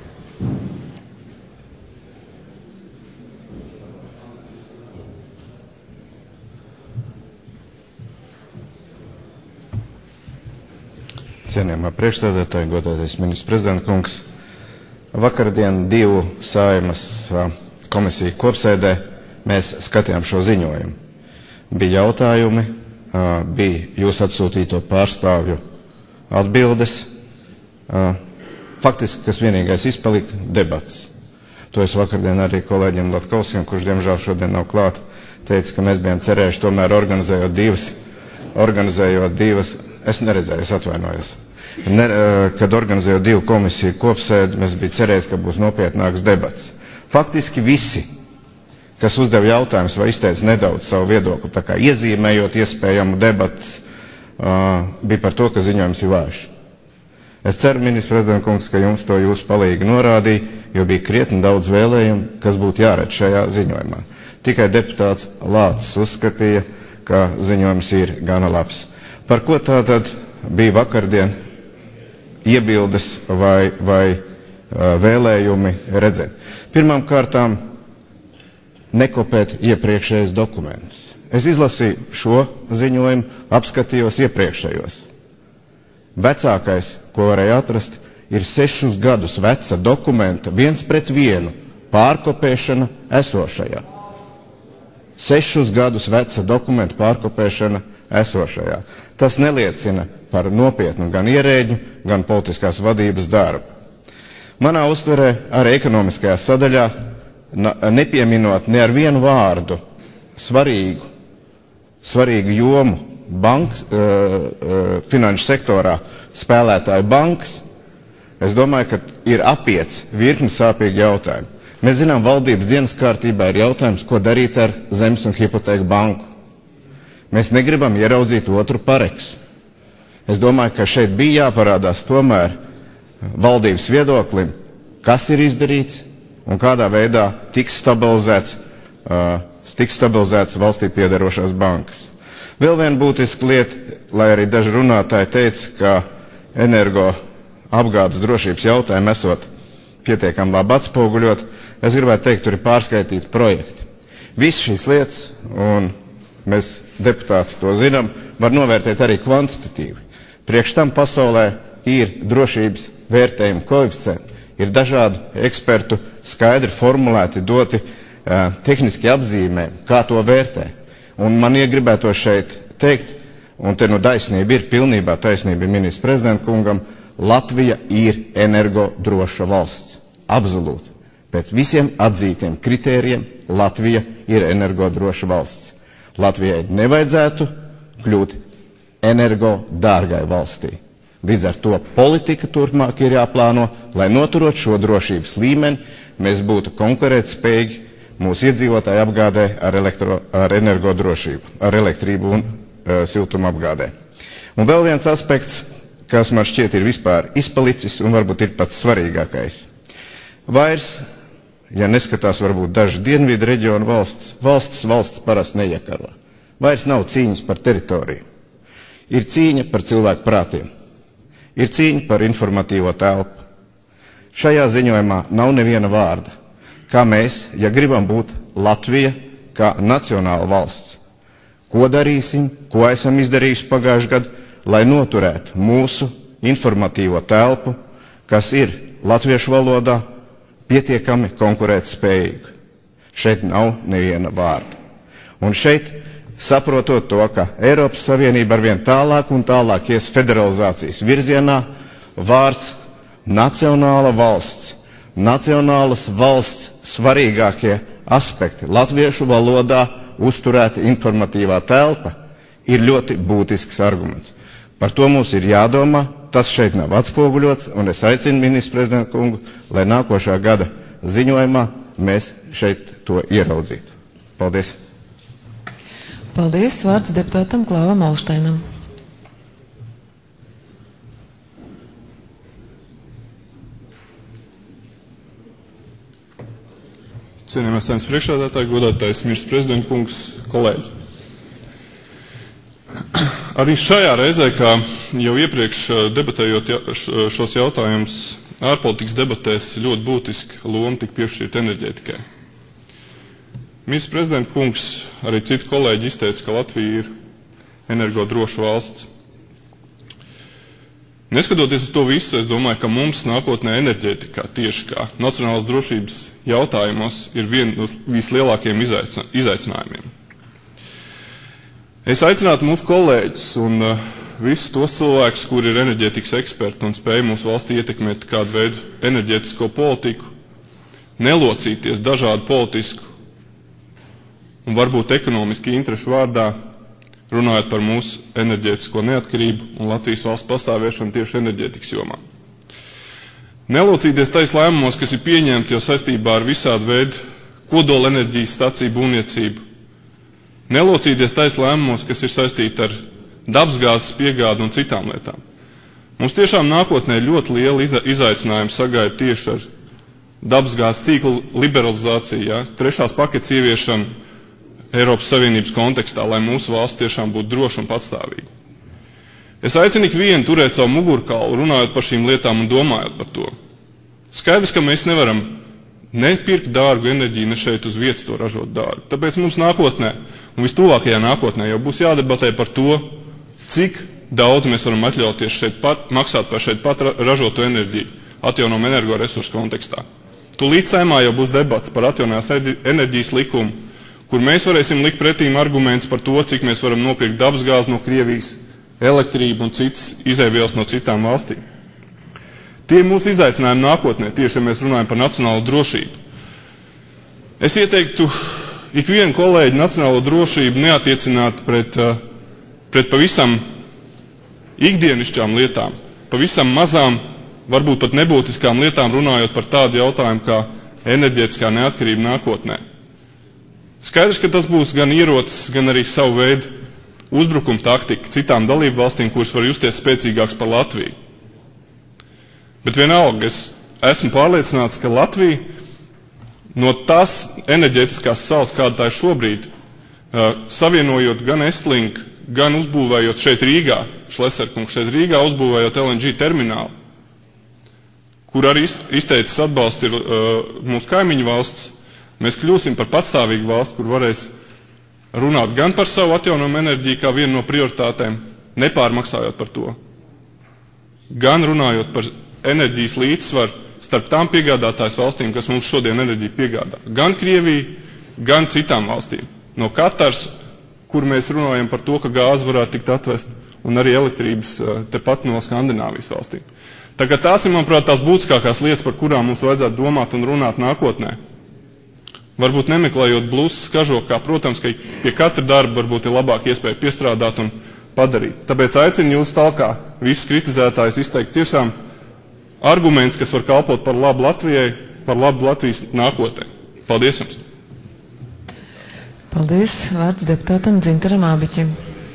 Cienījamā priekšstādātāja, godātais ministrs prezidenta kungs, vakardien divu Saeimas komisiju kopsēdē mēs skatījām šo ziņojumu. Bija jautājumi, bija jūs atsūtīto pārstāvju atbildes. Faktiski, kas vienīgais izpalika, debats. To es vakardien arī kolēģiem Latkovskim, kurš diemžēl šodien nav klāt, teica, ka mēs bijām cerējuši tomēr organizējot divas, organizējot divas, es neredzēju, es atvainojos. ne, kad organizēju divu komisiju kopsēdi, mēs bija cerējis, ka būs nopietnāks debats. Faktiski visi, kas uzdeva jautājumus vai izteica nedaudz savu viedokli, tā kā iezīmējot iespējamu debats, uh, bija par to, ka ziņojums ir vājš. Es ceru, ministrs prezidenta kungs, ka jums to jūsu palīgi norādīja, jo bija krietni daudz vēlējumu, kas būtu jāredz šajā ziņojumā. Tikai deputāts Lācis uzskatīja, ka ziņojums ir gana labs. Par ko tātad bija vakardien iebildes vai, vai uh, vēlējumi redzēt? Pirmām kārtām nekopēt iepriekšējos dokumentus. Es izlasīju šo ziņojumu, apskatījos iepriekšējos. Vecākais, ko varēja atrast, ir sešus gadus veca dokumenta viens pret vienu pārkopēšana esošajā. Sešus gadus veca dokumenta pārkopēšana esošajā. Tas neliecina par nopietnu gan ierēģu, gan politiskās vadības darbu. Manā uztverē arī ekonomiskajā sadaļā, nepieminot ne ar vienu vārdu svarīgu, svarīgu jomu bankas, uh, uh, finanšu sektorā spēlētāju bankas, es domāju, ka ir apiets virkni sāpīgi jautājumi. Mēs zinām, valdības dienas kārtībā ir jautājums, ko darīt ar zemes un hipotēku banku. Mēs negribam ieraudzīt otru pareksu. Es domāju, ka šeit bija jāparādās tomēr valdības viedoklim, kas ir izdarīts un kādā veidā tiks stabilizēts, uh, tiks stabilizēts valstī piederošās bankas. Vēl viena būtiska lieta, lai arī daži runātāji teica, ka energo apgādes drošības jautājumi esot pietiekami labi atspoguļot, es gribētu teikt, tur ir pārskaitīti projekti. Visas šīs lietas, un mēs deputāti to zinām, var novērtēt arī kvantitatīvi. Priekš tam pasaulē ir drošības vērtējuma koeficienti, ir dažādu ekspertu skaidri formulēti, doti uh, tehniski apzīmējumi, kā to vērtē. Un man iegribēto šeit teikt, un te nu taisnība ir, pilnībā taisnība ir ministrs prezidenta kungam, Latvija ir energodroša valsts. Absolūti. Pēc visiem atzītiem kritērijiem Latvija ir energodroša valsts. Latvijai nevajadzētu kļūt energodārgai valstī. Līdz ar to politika turpmāk ir jāplāno, lai noturot šo drošības līmeni, mēs būtu konkurētspējīgi mūsu iedzīvotāju apgādē ar, elektro, ar energodrošību, ar elektrību un uh, siltumu apgādē. Un vēl viens aspekts, kas man šķiet ir vispār izpalicis un varbūt ir pats svarīgākais. Vairs, ja neskatās varbūt daži dienvidu reģionu valsts, valsts valsts parasti neiekaro. Vairs nav cīņas par teritoriju. Ir cīņa par cilvēku prātiem. Ir cīņa par informatīvo telpu. Šajā ziņojumā nav neviena vārda. Kā mēs, ja gribam būt Latvija kā nacionāla valsts, ko darīsim, ko esam izdarījuši pagājuši gadu, lai noturētu mūsu informatīvo telpu, kas ir latviešu valodā pietiekami konkurētspējīga. Šeit nav neviena vārda. Un šeit, saprotot to, ka Eiropas Savienība arvien tālāk un tālāk ies federalizācijas virzienā, vārds nacionāla valsts, nacionālas valsts svarīgākie aspekti latviešu valodā uzturēta informatīvā telpa ir ļoti būtisks arguments. Par to mums ir jādomā, tas šeit nav atspoguļots, un es aicinu ministru prezidentu kungu, lai nākošā gada ziņojumā mēs šeit to ieraudzītu. Paldies! Paldies! Vārds deputātam Klāvam Alšteinam. Cienījamais Saeimas priekšsēdētāji, godātais ministrs prezidenta kungs, kolēģi. Arī šajā reizē, kā jau iepriekš debatējot šos jautājumus, ārpolitikas debatēs ļoti būtiska loma tika piešķirta enerģētikai. Ministrs prezidenta kungs, arī citi kolēģi izteica, ka Latvija ir energodroša valsts. Neskatoties uz to visu, es domāju, ka mums nākotnē enerģētikā tieši kā nacionālas drošības jautājumos ir viena no vislielākajiem izaicinājumiem. Es aicinātu mūsu kolēģus un uh, visus tos cilvēkus, kuri ir enerģētikas eksperti un spēj mūsu valstī ietekmēt kādu veidu enerģētisko politiku, nelocīties dažādu politisku un varbūt ekonomiski interešu vārdā runājot par mūsu enerģētisko neatkarību un Latvijas valsts pastāvēšanu tieši enerģētikas jomā. Nelocīties tais lēmumos, kas ir pieņemti jau saistībā ar visādu veidu kodola enerģijas staciju būvniecību. Nelocīties tais lēmumos, kas ir saistīti ar dabasgāzes piegādi un citām lietām. Mums tiešām nākotnē ļoti liela iza izaicinājuma sagaida tieši ar dabasgāzes tīklu liberalizāciju, ja? Trešās paketes ieviešanu Eiropas Savienības kontekstā, lai mūsu valsts tiešām būtu droša un patstāvīga. Es aicinu ikvienu turēt savu mugurkaulu, runājot par šīm lietām un domājot par to. Skaidrs, ka mēs nevaram nepirkt dārgu enerģiju, ne šeit uz vietas to ražot dārgu. Tāpēc mums nākotnē, un vistuvākajā nākotnē, jau būs jādebatē par to, cik daudz mēs varam atļauties šeit pat, maksāt par šeit pat ražotu enerģiju, atjaunojumu energoresursu kontekstā. Tūlīt Saeimā jau būs debats par atjaunojamās enerģijas likumu, kur mēs varēsim likt pretīm argumentus par to, cik mēs varam nopirkt dabasgāzi no Krievijas, elektrību un citas izēvielas no citām valstīm. Tie ir mūsu izaicinājumi nākotnē, tieši, ja mēs runājam par nacionālo drošību. Es ieteiktu ikvienu kolēģi nacionālo drošību neatiecināt pret, pret pavisam ikdienišķām lietām, pavisam mazām, varbūt pat nebūtiskām lietām, runājot par tādu jautājumu kā enerģētiskā neatkarība nākotnē. Skaidrs, ka tas būs gan ierocis, gan arī savu veidu uzbrukuma taktika citām dalību valstīm, kuras var justies spēcīgāks par Latviju. Bet vienalga, es esmu pārliecināts, ka Latvija no tās enerģētiskās salas, kāda tā ir šobrīd, savienojot gan Estlink, gan uzbūvējot šeit Rīgā, Šleserkungs šeit Rīgā, uzbūvējot L N G terminālu, kur arī izteicis atbalstu ir uh, mūsu kaimiņu valsts, mēs kļūsim par patstāvīgu valsti, kur varēs runāt gan par savu atjaunojumu enerģiju kā vienu no prioritātēm, nepārmaksājot par to, gan runājot par enerģijas līdzsvaru starp tām piegādātājas valstīm, kas mums šodien enerģiju piegādā. Gan Krievija, gan citām valstīm. No Katars, kur mēs runājam par to, ka gāze varētu tikt atvest, un arī elektrības tepat no Skandināvijas valstīm. Tagad tās ir, manuprāt, tās būtiskākās lietas, par kurām mums vajadzētu domāt un runāt nākotnē. Varbūt nemeklējot blūzas kažokā, protams, ka pie katra darba varbūt ir labāk iespēja piestrādāt un padarīt. Tāpēc aicinu jūs talkā visus kritizētājus izteikt tiešām arguments, kas var kalpot par labu Latvijai, par labu Latvijas nākotnē. Paldies jums! Paldies! Vārds deputātam Dzintaram Ābiķim.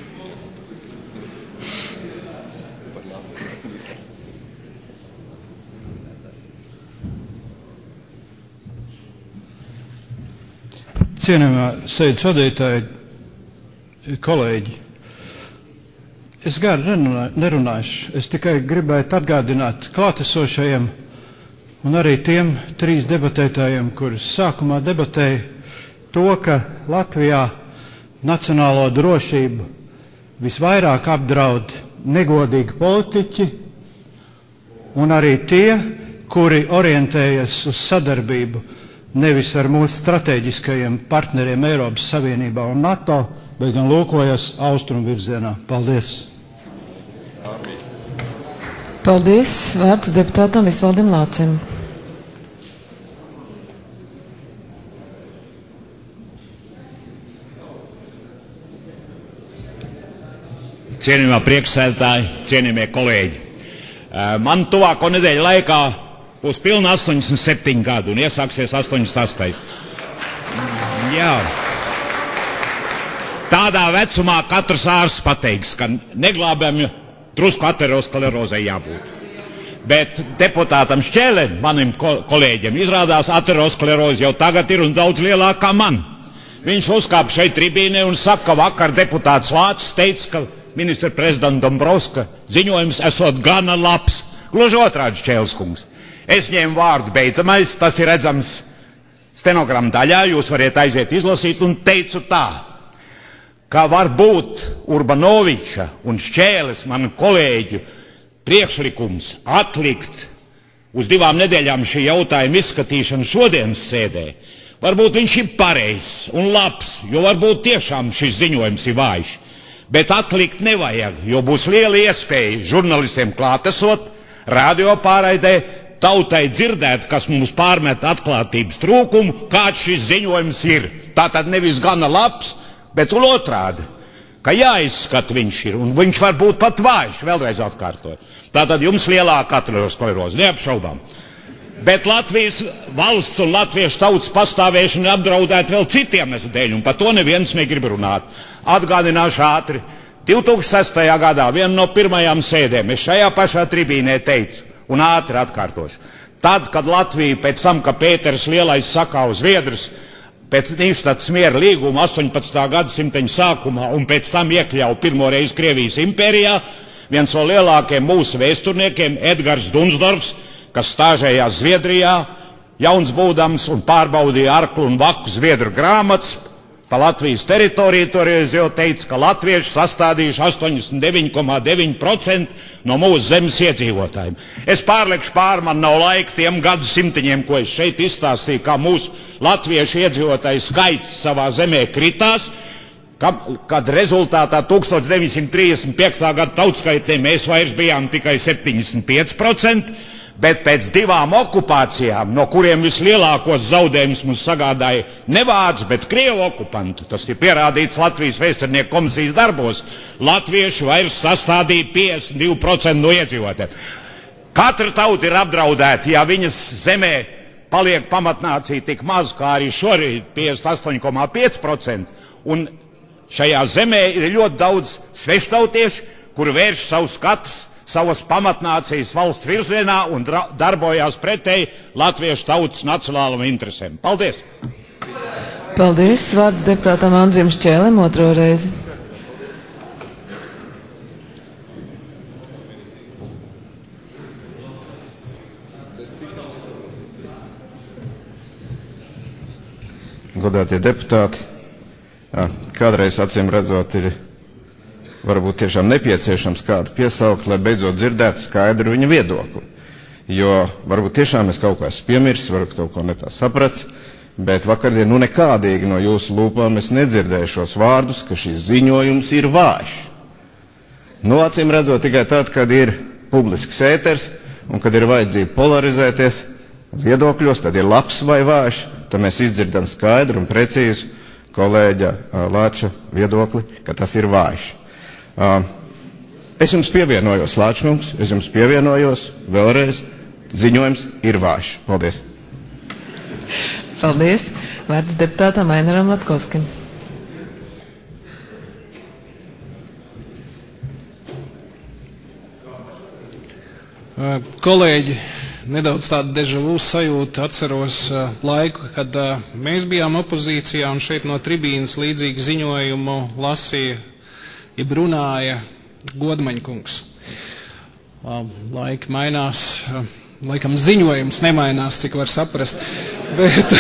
Cienījamā sēdes vadītāji, kolēģi, es gari nerunāšu, es tikai gribētu atgādināt klātesošajiem un arī tiem trīs debatētājiem, kurus sākumā debatēja to, ka Latvijā nacionālo drošību visvairāk apdraud negodīgi politiķi un arī tie, kuri orientējas uz sadarbību nevis ar mūsu strateģiskajiem partneriem Eiropas Savienībā un NATO, bet gan lūkojas austrumu virzienā. Paldies! Paldies! Vārds deputātam Visvaldim Lācim. Cienījamā priekšsēdētāji, cienījamie kolēģi. Man tuvāko nedēļu laikā būs pilna astoņdesmit septiņi gadi un iesāksies astoņdesmit astotais. Jā. Tādā vecumā katrs ārsts pateiks, ka neglābjam drusku aterosklerozei jābūt. Bet deputātam Šķēlēm, manim kolēģiem, izrādās ateroskleroze jau tagad ir un daudz lielākā kā man. Viņš uzkāp šeit tribīnē un saka, ka vakar deputāts Lācis teica, ka ministra prezidenta Dombrovska ziņojums esot gana labs. Gluži otrādi, Šķēles kungs. Es ņēmu vārdu beidzamais, tas ir redzams stenogramma daļā, jūs variet aiziet izlasīt, un teicu tā, ka var būt Urbanoviča un Šķēles, manu kolēģu, priekšlikums atlikt uz divām nedēļām šī jautājuma izskatīšanu šodienas sēdē. Varbūt viņš ir pareizs un labs, jo varbūt tiešām šis ziņojums ir vājš. Bet atlikt nevajag, jo būs liela iespēja žurnalistiem klātesot, radio pārraidē, tautai dzirdēt, kas mums pārmet atklātības trūkumu, kāds šis ziņojums ir. Tātad nevis gana labs, bet otrādi. ka jāizskata viņš ir, un viņš var būt pat vājš, vēlreiz atkārtoju. Tātad jums lielāka ateroskleroze, neapšaubām. Bet Latvijas valsts un latviešu tautas pastāvēšana ir apdraudēta vēl citiem dēļ, un par to neviens negrib runāt. Atgādināšu ātri. divi tūkstoši sestajā gadā viena no pirmajām sēdēm es šajā pašā tribīnē teicu, un ātri atkārtošu. Tad, kad Latvija pēc tam, ka Pēters Lielais sakāva Zviedrus, pēc Nīštatas miera līguma astoņpadsmitā gadsimteņa sākumā un pēc tam iekļauja pirmo reizi Krievijas impērijā, viens no lielākiem mūsu vēsturniekiem, Edgars Dunsdorfs, kas stāžējās Zviedrijā, jauns būdams un pārbaudīja arklu un vaku zviedru grāmatas pa Latvijas teritoriju, toreiz jau teica, ka latvieši sastādījuši astoņdesmit deviņi komā deviņi procenti no mūsu zemes iedzīvotājiem. Es pārlekšu pār, man nav laika tiem gadsimtiņiem, ko es šeit izstāstīju, kā mūsu latviešu iedzīvotāju skaits savā zemē kritās, kad rezultātā tūkstoš deviņsimt trīsdesmit piektajā gada tautskaitē mēs vairs bijām tikai septiņdesmit pieci procenti, bet pēc divām okupācijām, no kuriem vislielākos zaudējumus mums sagādāja ne vācu, bet krievu okupantu, tas ir pierādīts Latvijas vēsturnieku komisijas darbos, latvieši vairs sastādīja piecdesmit divi procenti no iedzīvotājiem. Katra tauta ir apdraudēta, ja viņas zemē paliek pamatnācija tik maz, kā arī šorīt piecdesmit astoņi komā pieci procenti, un šajā zemē ir ļoti daudz sveštautiešu, kuri vērš savus skatus savas pamatnācijas valsts virzienā un darbojās pretēji latviešu tautas nacionālam interesēm. Paldies! Paldies! Vārds deputātam Andrim Šķēlim otro reizi. Godātie deputāti, jā, kādreiz acīm redzot ir varbūt tiešām nepieciešams kādu piesaukt, lai beidzot dzirdētu skaidru viņa viedokli. Jo varbūt tiešām es kaut ko esmu piemirsis, varbūt kaut ko netā saprats, bet vakardien nu nekādīgi no jūsu lūpām es nedzirdēju šos vārdus, ka šis ziņojums ir vājš. Nu, acīm redzot tikai tad, kad ir publisks ēters un kad ir vajadzība polarizēties viedokļos, tad ir labs vai vājš, tad mēs izdzirdam skaidru un precīzu kolēģa Lāča viedokli, ka tas ir vājš. Uh, es jums pievienojos, Lāčkungs, es jums pievienojos vēlreiz, ziņojums ir vājš. Paldies. Paldies. Vārds deputātam Ainaram Latkovskim. Uh, kolēģi, nedaudz tāda deja vu sajūta, atceros uh, laiku, kad uh, mēs bijām opozīcijā un šeit no tribīnas līdzīgi ziņojumu lasīja jeb runāja Godmaņkungs. Laiki mainās, laikam ziņojums nemainās, cik var saprast, bet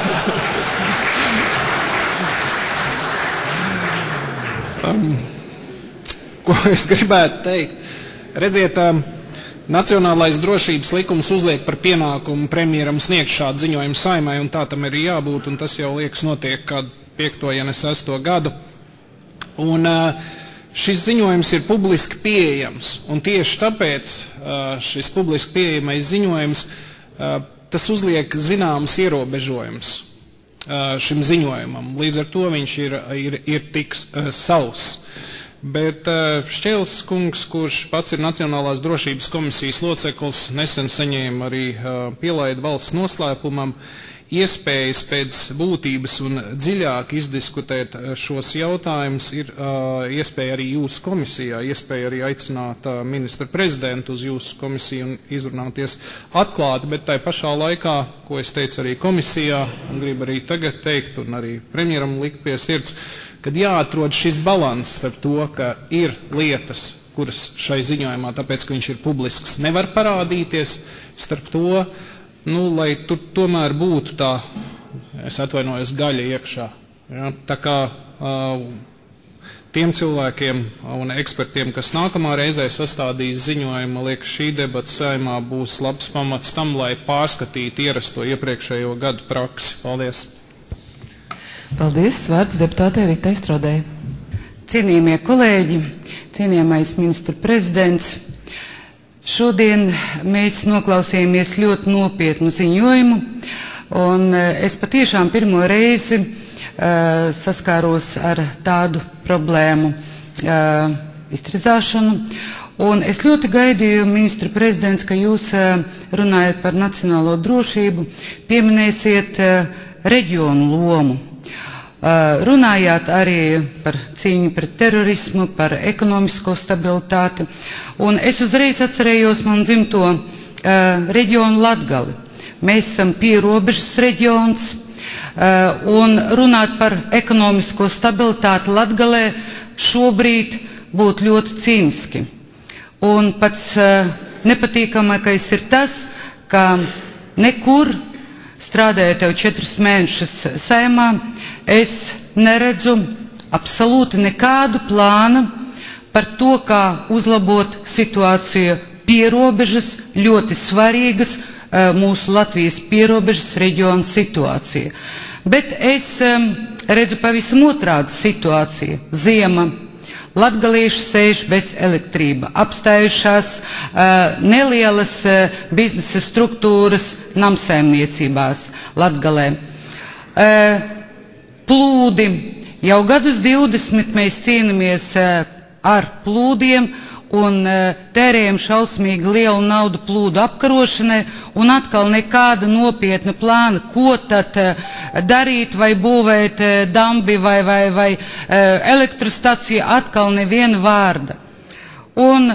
um, ko es gribētu teikt? Redziet, um, Nacionālais drošības likums uzliek par pienākumu premjeram sniegt šādu ziņojumu Saeimai, un tā tam arī jābūt, un tas jau liekas notiek kādu piekto, ja ne sesto gadu. Un uh, šis ziņojums ir publiski pieejams, un tieši tāpēc šis publiski pieejamais ziņojums, tas uzliek zināmas ierobežojums šim ziņojumam. Līdz ar to viņš ir, ir, ir tik sauss. Bet Šķēlis kungs, kurš pats ir Nacionālās drošības komisijas loceklis, nesen saņēma arī pielaidu valsts noslēpumam, iespējas pēc būtības un dziļāk izdiskutēt šos jautājumus ir uh, iespēja arī jūsu komisijā, iespēja arī aicināt uh, ministra prezidentu uz jūsu komisiju un izrunāties atklāti, bet tai pašā laikā, ko es teicu arī komisijā, un gribu arī tagad teikt, un arī premjeram likt pie sirds, kad jāatrod šis balans starp to, ka ir lietas, kuras šai ziņojumā, tāpēc, ka viņš ir publisks, nevar parādīties, starp to, nu, lai tur tomēr būtu tā, es atvainojos, gaļa iekšā. Ja? Tā kā uh, tiem cilvēkiem un ekspertiem, kas nākamā reizē sastādīs ziņojumu, liekas, šī debata Saeimā būs labs pamats tam, lai pārskatītu ierasto iepriekšējo gadu praksi. Paldies. Paldies. Vārds deputātei Ritai Strodei. Cienījamie kolēģi, cienījamais ministra prezidents, šodien mēs noklausījāmies ļoti nopietnu ziņojumu, un es patiešām pirmo reizi uh, saskāros ar tādu problēmu, uh, iztirzāšanu. Un es ļoti gaidīju, ministra prezidents, ka jūs uh, runājot par nacionālo drošību, pieminēsiet uh, reģionu lomu. Uh, runājāt arī par cīņu pret terorismu, par ekonomisko stabilitāti. Un es uzreiz atcerējos man dzimto uh, reģionu Latgali. Mēs esam pierobežas reģions, uh, un runāt par ekonomisko stabilitāti Latgalē šobrīd būtu ļoti cīniski. Un pats uh, nepatīkamākais ir tas, ka nekur, strādājot jau četrus mēnešus Saeimā, es neredzu absolūti nekādu plānu par to, kā uzlabot situāciju pierobežas, ļoti svarīgas uh, mūsu Latvijas pierobežas reģiona situācija. Bet es um, redzu pavisam otrādu situāciju. Ziema. Latgalieši sēž bez elektrība, apstājušās uh, nelielas uh, biznesa struktūras namsaimniecībās Latgalē. Uh, plūdi. Jau gadus divdesmit mēs cīnāmies uh, ar plūdiem un uh, tērējam šausmīgi lielu naudu plūdu apkarošanai, un atkal nekāda nopietna plāna, ko tad uh, darīt, vai būvēt uh, dambi vai, vai, vai uh, elektrostaciju, atkal neviena vārda. Un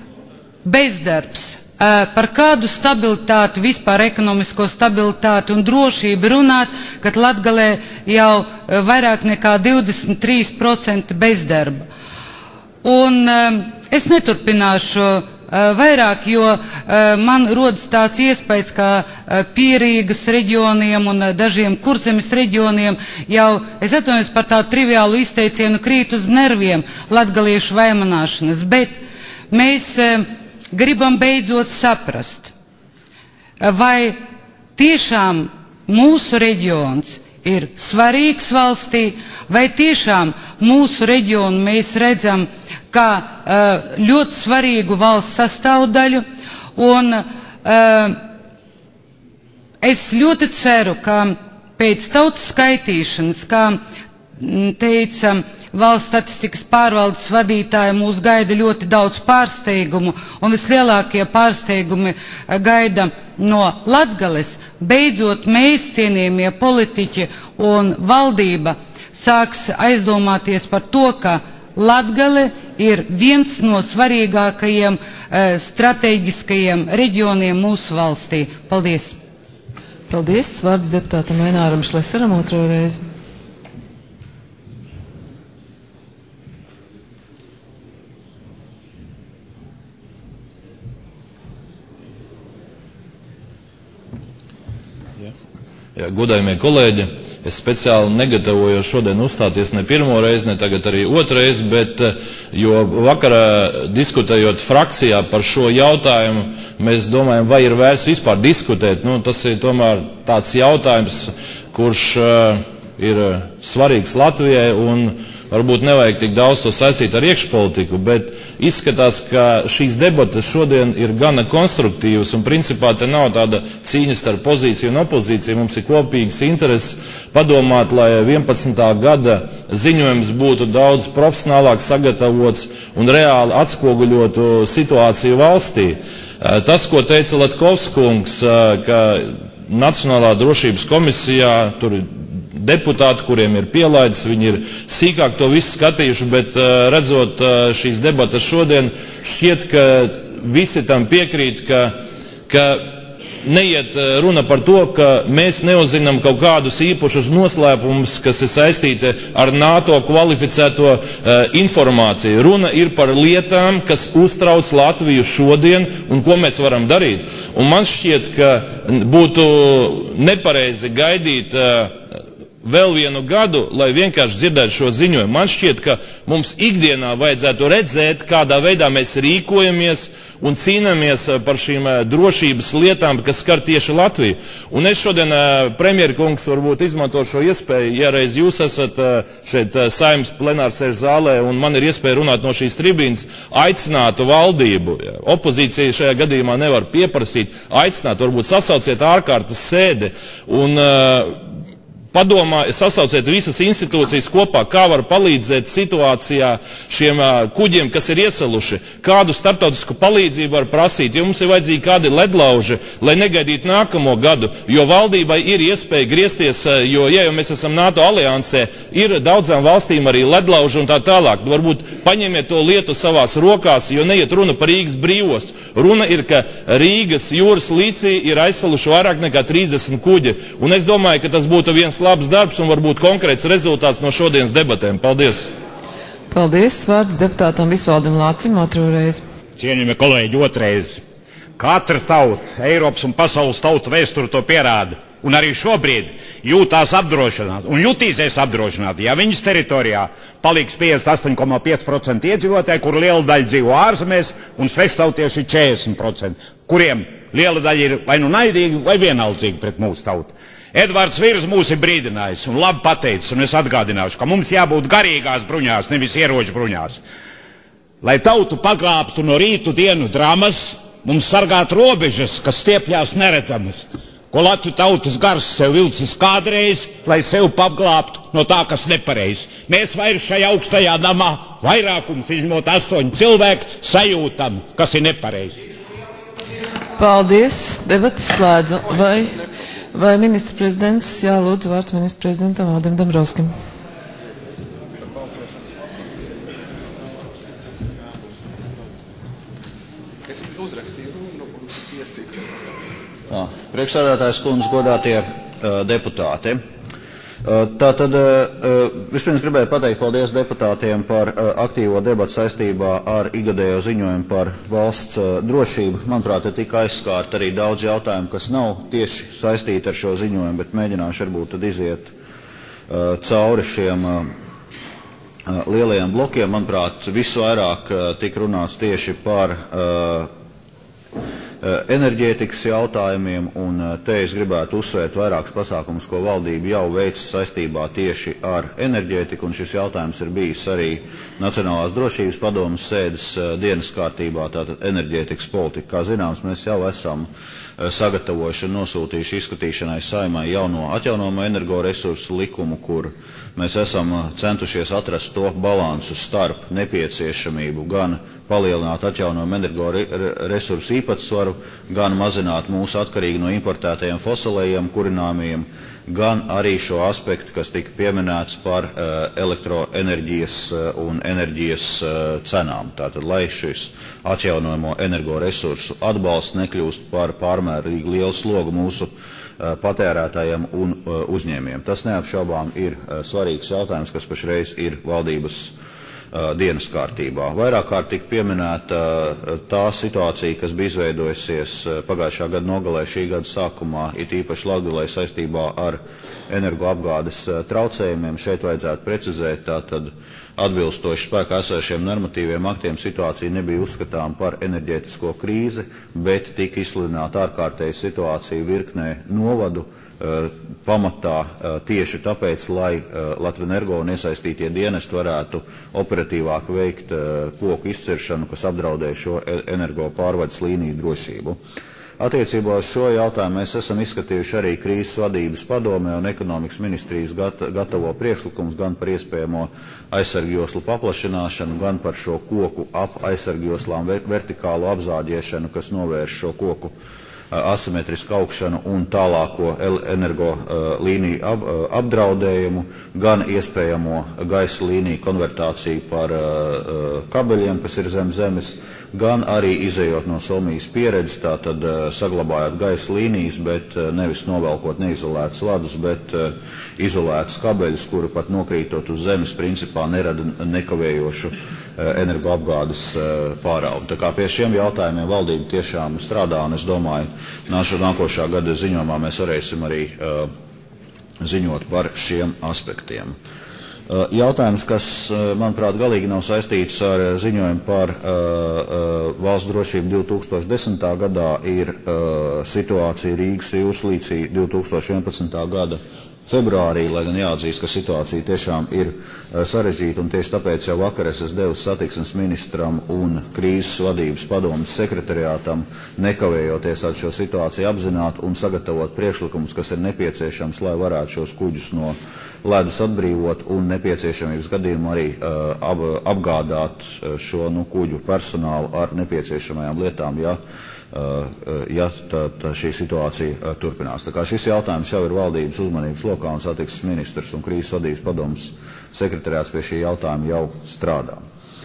bezdarbs. Uh, par kādu stabilitāti, vispār ekonomisko stabilitāti un drošību runāt, kad Latgalē jau uh, vairāk nekā divdesmit trīs procenti bezdarba. Un uh, es neturpināšu uh, vairāk, jo uh, man rodas tāds iespējas, ka uh, Pierīgas reģioniem un uh, dažiem Kurzemes reģioniem jau, es atvainojos par tādu triviālu izteicienu, krīt uz nerviem latgaliešu vaimanāšanas, bet mēs uh, gribam beidzot saprast, uh, vai tiešām mūsu reģions ir svarīgs valstī, vai tiešām mūsu reģionu mēs redzam kā uh, ļoti svarīgu valsts sastāvdaļu, un uh, es ļoti ceru, ka pēc tautas skaitīšanas, kā teica valsts statistikas pārvaldes vadītāja, mūs gaida ļoti daudz pārsteigumu, un vislielākie pārsteigumi gaida no Latgales. Beidzot, mēs, cienījamie politiķi un valdība, sāks aizdomāties par to, ka Latgale ir viens no svarīgākajiem uh, strateģiskajiem reģioniem mūsu valstī. Paldies! Paldies! Vārds deputātam Aināram Šlesaram otro reizi. Jā, godājumie kolēģi, es speciāli negatavojos šodien uzstāties ne pirmo reizi, ne tagad arī otrais, bet jo vakarā diskutējot frakcijā par šo jautājumu, mēs domājam, vai ir vērts vispār diskutēt. Nu, tas ir tomēr tāds jautājums, kurš uh, ir svarīgs Latvijai, un varbūt nevajag tik daudz to saistīt ar iekšpolitiku, bet izskatās, ka šīs debates šodien ir gana konstruktīvas, un principā te nav tāda cīņa starp pozīciju un opozīciju. Mums ir kopīgs intereses padomāt, lai vienpadsmitā gada ziņojums būtu daudz profesionālāk sagatavots un reāli atspoguļotu situāciju valstī. Tas, ko teica Latkovs kungs, ka Nacionālā drošības komisijā tur deputāti, kuriem ir pielaidis, viņi ir sīkāk to visu skatījuši, bet redzot šīs debatas šodien, šķiet, ka visi tam piekrīt, ka, ka neiet runa par to, ka mēs neuzzinām kaut kādus īpašus noslēpumus, kas ir saistīti ar NATO kvalificēto uh, informāciju. Runa ir par lietām, kas uztrauc Latviju šodien un ko mēs varam darīt. Un man šķiet, ka būtu nepareizi gaidīt uh, vēl vienu gadu, lai vienkārši dzirdētu šo ziņojumu. Man šķiet, ka mums ikdienā vajadzētu redzēt, kādā veidā mēs rīkojamies un cīnāmies par šīm drošības lietām, kas skar tieši Latviju. Un es šodien, premjerkungs, varbūt izmanto šo iespēju, ja reiz jūs esat šeit Saeimas plenārsēžu zālē un man ir iespēja runāt no šīs tribīnas, aicinātu valdību. Opozīcija šajā gadījumā nevar pieprasīt, aicināt, varbūt sasauciet ārkārtas sēdi un padomā, sasauciet visas institūcijas kopā, kā var palīdzēt situācijā šiem uh, kuģiem, kas ir iesaluši, kādu starptautisku palīdzību var prasīt, jo mums ir vajadzīgi kādi ledlauži, lai negaidītu nākamo gadu, jo valdībai ir iespēja griezties, uh, jo, ja jau mēs esam NATO aliansē, ir daudzām valstīm arī ledlauži un tā tālāk. Varbūt paņemiet to lietu savās rokās, jo neiet runa par Rīgas brīvostu. Runa ir, ka Rīgas jūras līcī ir aizsaluši vairāk nekā trīsdesmit kuģi, un es domāju, ka tas būtu viens labs darbs un varbūt konkrēts rezultāts no šodienas debatēm. Paldies! Paldies! Vārds deputātam Visvaldim Lācim otru reizi. Cienījamie kolēģi, otrais. Katra tauta, Eiropas un pasaules tautu vēsture to pierāda. Un arī šobrīd jūtās apdrošināti un jutīsies apdrošināti, ja viņas teritorijā paliks piecdesmit astoņi komats pieci procenti iedzīvotāji, kur liela daļa dzīvo ārzemēs un sveštautieši ir četrdesmit procenti, kuriem liela daļa ir vai nu naidīgi vai vienaldzīgi pret mūsu tautu. Edvards Virs mūs ir brīdinājis un labi pateicis, un es atgādināšu, ka mums jābūt garīgās bruņās, nevis ieroču bruņās. Lai tautu paglābtu no rītu dienu dramas, mums sargāt robežas, kas stiepjās neredzamas, ko Latviju tautas gars sev vilcis kādreiz, lai sev paglābtu no tā, kas nepareiz. Mēs vairs šajā augstajā namā vairākums, izņemot astoņu cilvēku, sajūtam, kas ir nepareiz. Paldies, debatas slēdzu. Vai, vai ministra prezidents, jā, lūdzu vārds ministra prezidentam Valdim Dombrovskim. Es uzrakstīju runu un iesitu. Priekšsēdētājs kundze, godātie uh, deputāti. Uh, Tātad uh, vispirms gribēju pateikt paldies deputātiem par uh, aktīvo debatu saistībā ar igadējo ziņojumu par valsts uh, drošību. Manuprāt, ir tika aizskārt arī daudz jautājumu, kas nav tieši saistīti ar šo ziņojumu, bet mēģināšu varbūt tad iziet uh, cauri šiem uh, uh, lielajiem blokiem. Manuprāt, visvairāk uh, tika runāts tieši par uh, enerģētikas jautājumiem, un te es gribētu uzsvērt vairākus pasākumus, ko valdība jau veic saistībā tieši ar enerģētiku, un šis jautājums ir bijis arī Nacionālās drošības padomes sēdes dienas kārtībā, tātad enerģētikas politika. Kā zināms, mēs jau esam sagatavojuši un nosūtījuši izskatīšanai Saeimai jauno atjaunojumu energoresursu likumu, kur mēs esam centušies atrast to balansu starp nepieciešamību gan palielināt atjaunojumu energoresursu īpatsvaru, gan mazināt mūsu atkarību no importētajiem fosilējiem kurināmiem, gan arī šo aspektu, kas tika pieminēts par uh, elektroenerģijas uh, un enerģijas uh, cenām. Tātad, lai šis atjaunojamo energoresursu atbalsts nekļūst par pārmērīgi lielu slogu mūsu uh, patērētājiem un uh, uzņēmiem. Tas neapšaubām ir uh, svarīgs jautājums, kas pašreiz ir valdības uh, dienas kārtībā. Vairāk kārt tika pieminēta uh, tā situācija, kas bija izveidojusies uh, pagājušā gada nogalē, šī gada sākumā, it īpaši Latgalē saistībā ar energoapgādes uh, traucējumiem. Šeit vajadzētu precizēt, tātad atbilstoši spēkā esošiem normatīviem aktiem situācija nebija uzskatām par enerģētisko krīzi, bet tika izsludināta ārkārtēja situācija virknē novadu, uh, pamatā uh, tieši tāpēc, lai uh, Latvenergo un iesaistītie dienesti varētu operatīvāk veikt uh, koku izciršanu, kas apdraudē šo energo pārvades līniju drošību. Attiecībā uz šo jautājumu mēs esam izskatījuši arī krīzes vadības padomē, un ekonomikas ministrijas gatavo priekšlikums gan par iespējamo aizsargjoslu paplašināšanu, gan par šo koku ap aizsargjoslām vertikālu apzāģēšanu, kas novērš šo koku asimetrisku augšanu un tālāko energo uh, līniju ap, uh, apdraudējumu, gan iespējamo gaisa līniju konvertāciju par uh, kabeļiem, kas ir zem zemes, gan arī izējot no Somijas pieredzes, tātad uh, saglabājot gaisa līnijas, bet uh, nevis novelkot neizolētus vadus, bet uh, izolētus kabeļus, kuri pat nokrītot uz zemes principā nerada nekavējošu energoapgādes pāraudu. Tā kā pie šiem jautājumiem valdība tiešām strādā, un es domāju, nāšu nākošā gada ziņojumā mēs varēsim arī uh, ziņot par šiem aspektiem. Uh, jautājums, kas, uh, manuprāt, galīgi nav saistīts ar ziņojumu par uh, uh, valsts drošību divi tūkstoši desmitā gadā, ir uh, situācija Rīgas jūras līcī divi tūkstoši vienpadsmitā gada februārī, lai gan jāatzīst, ka situācija tiešām ir sarežģīta, un tieši tāpēc jau vakar es esmu devis satiksmes ministram un krīzes vadības padomes sekretariātam, nekavējoties ar šo situāciju apzināt un sagatavot priekšlikumus, kas ir nepieciešams, lai varētu šos kuģus no ledus atbrīvot un nepieciešamības gadījumu arī uh, ap, apgādāt šo nu, kuģu personālu ar nepieciešamajām lietām, ja ja tā, tā šī situācija turpinās. Tā kā šis jautājums jau ir valdības uzmanības lokā, un satiksmes ministrs un krīzes vadības padomes sekretariāts pie šī jautājuma jau strādā.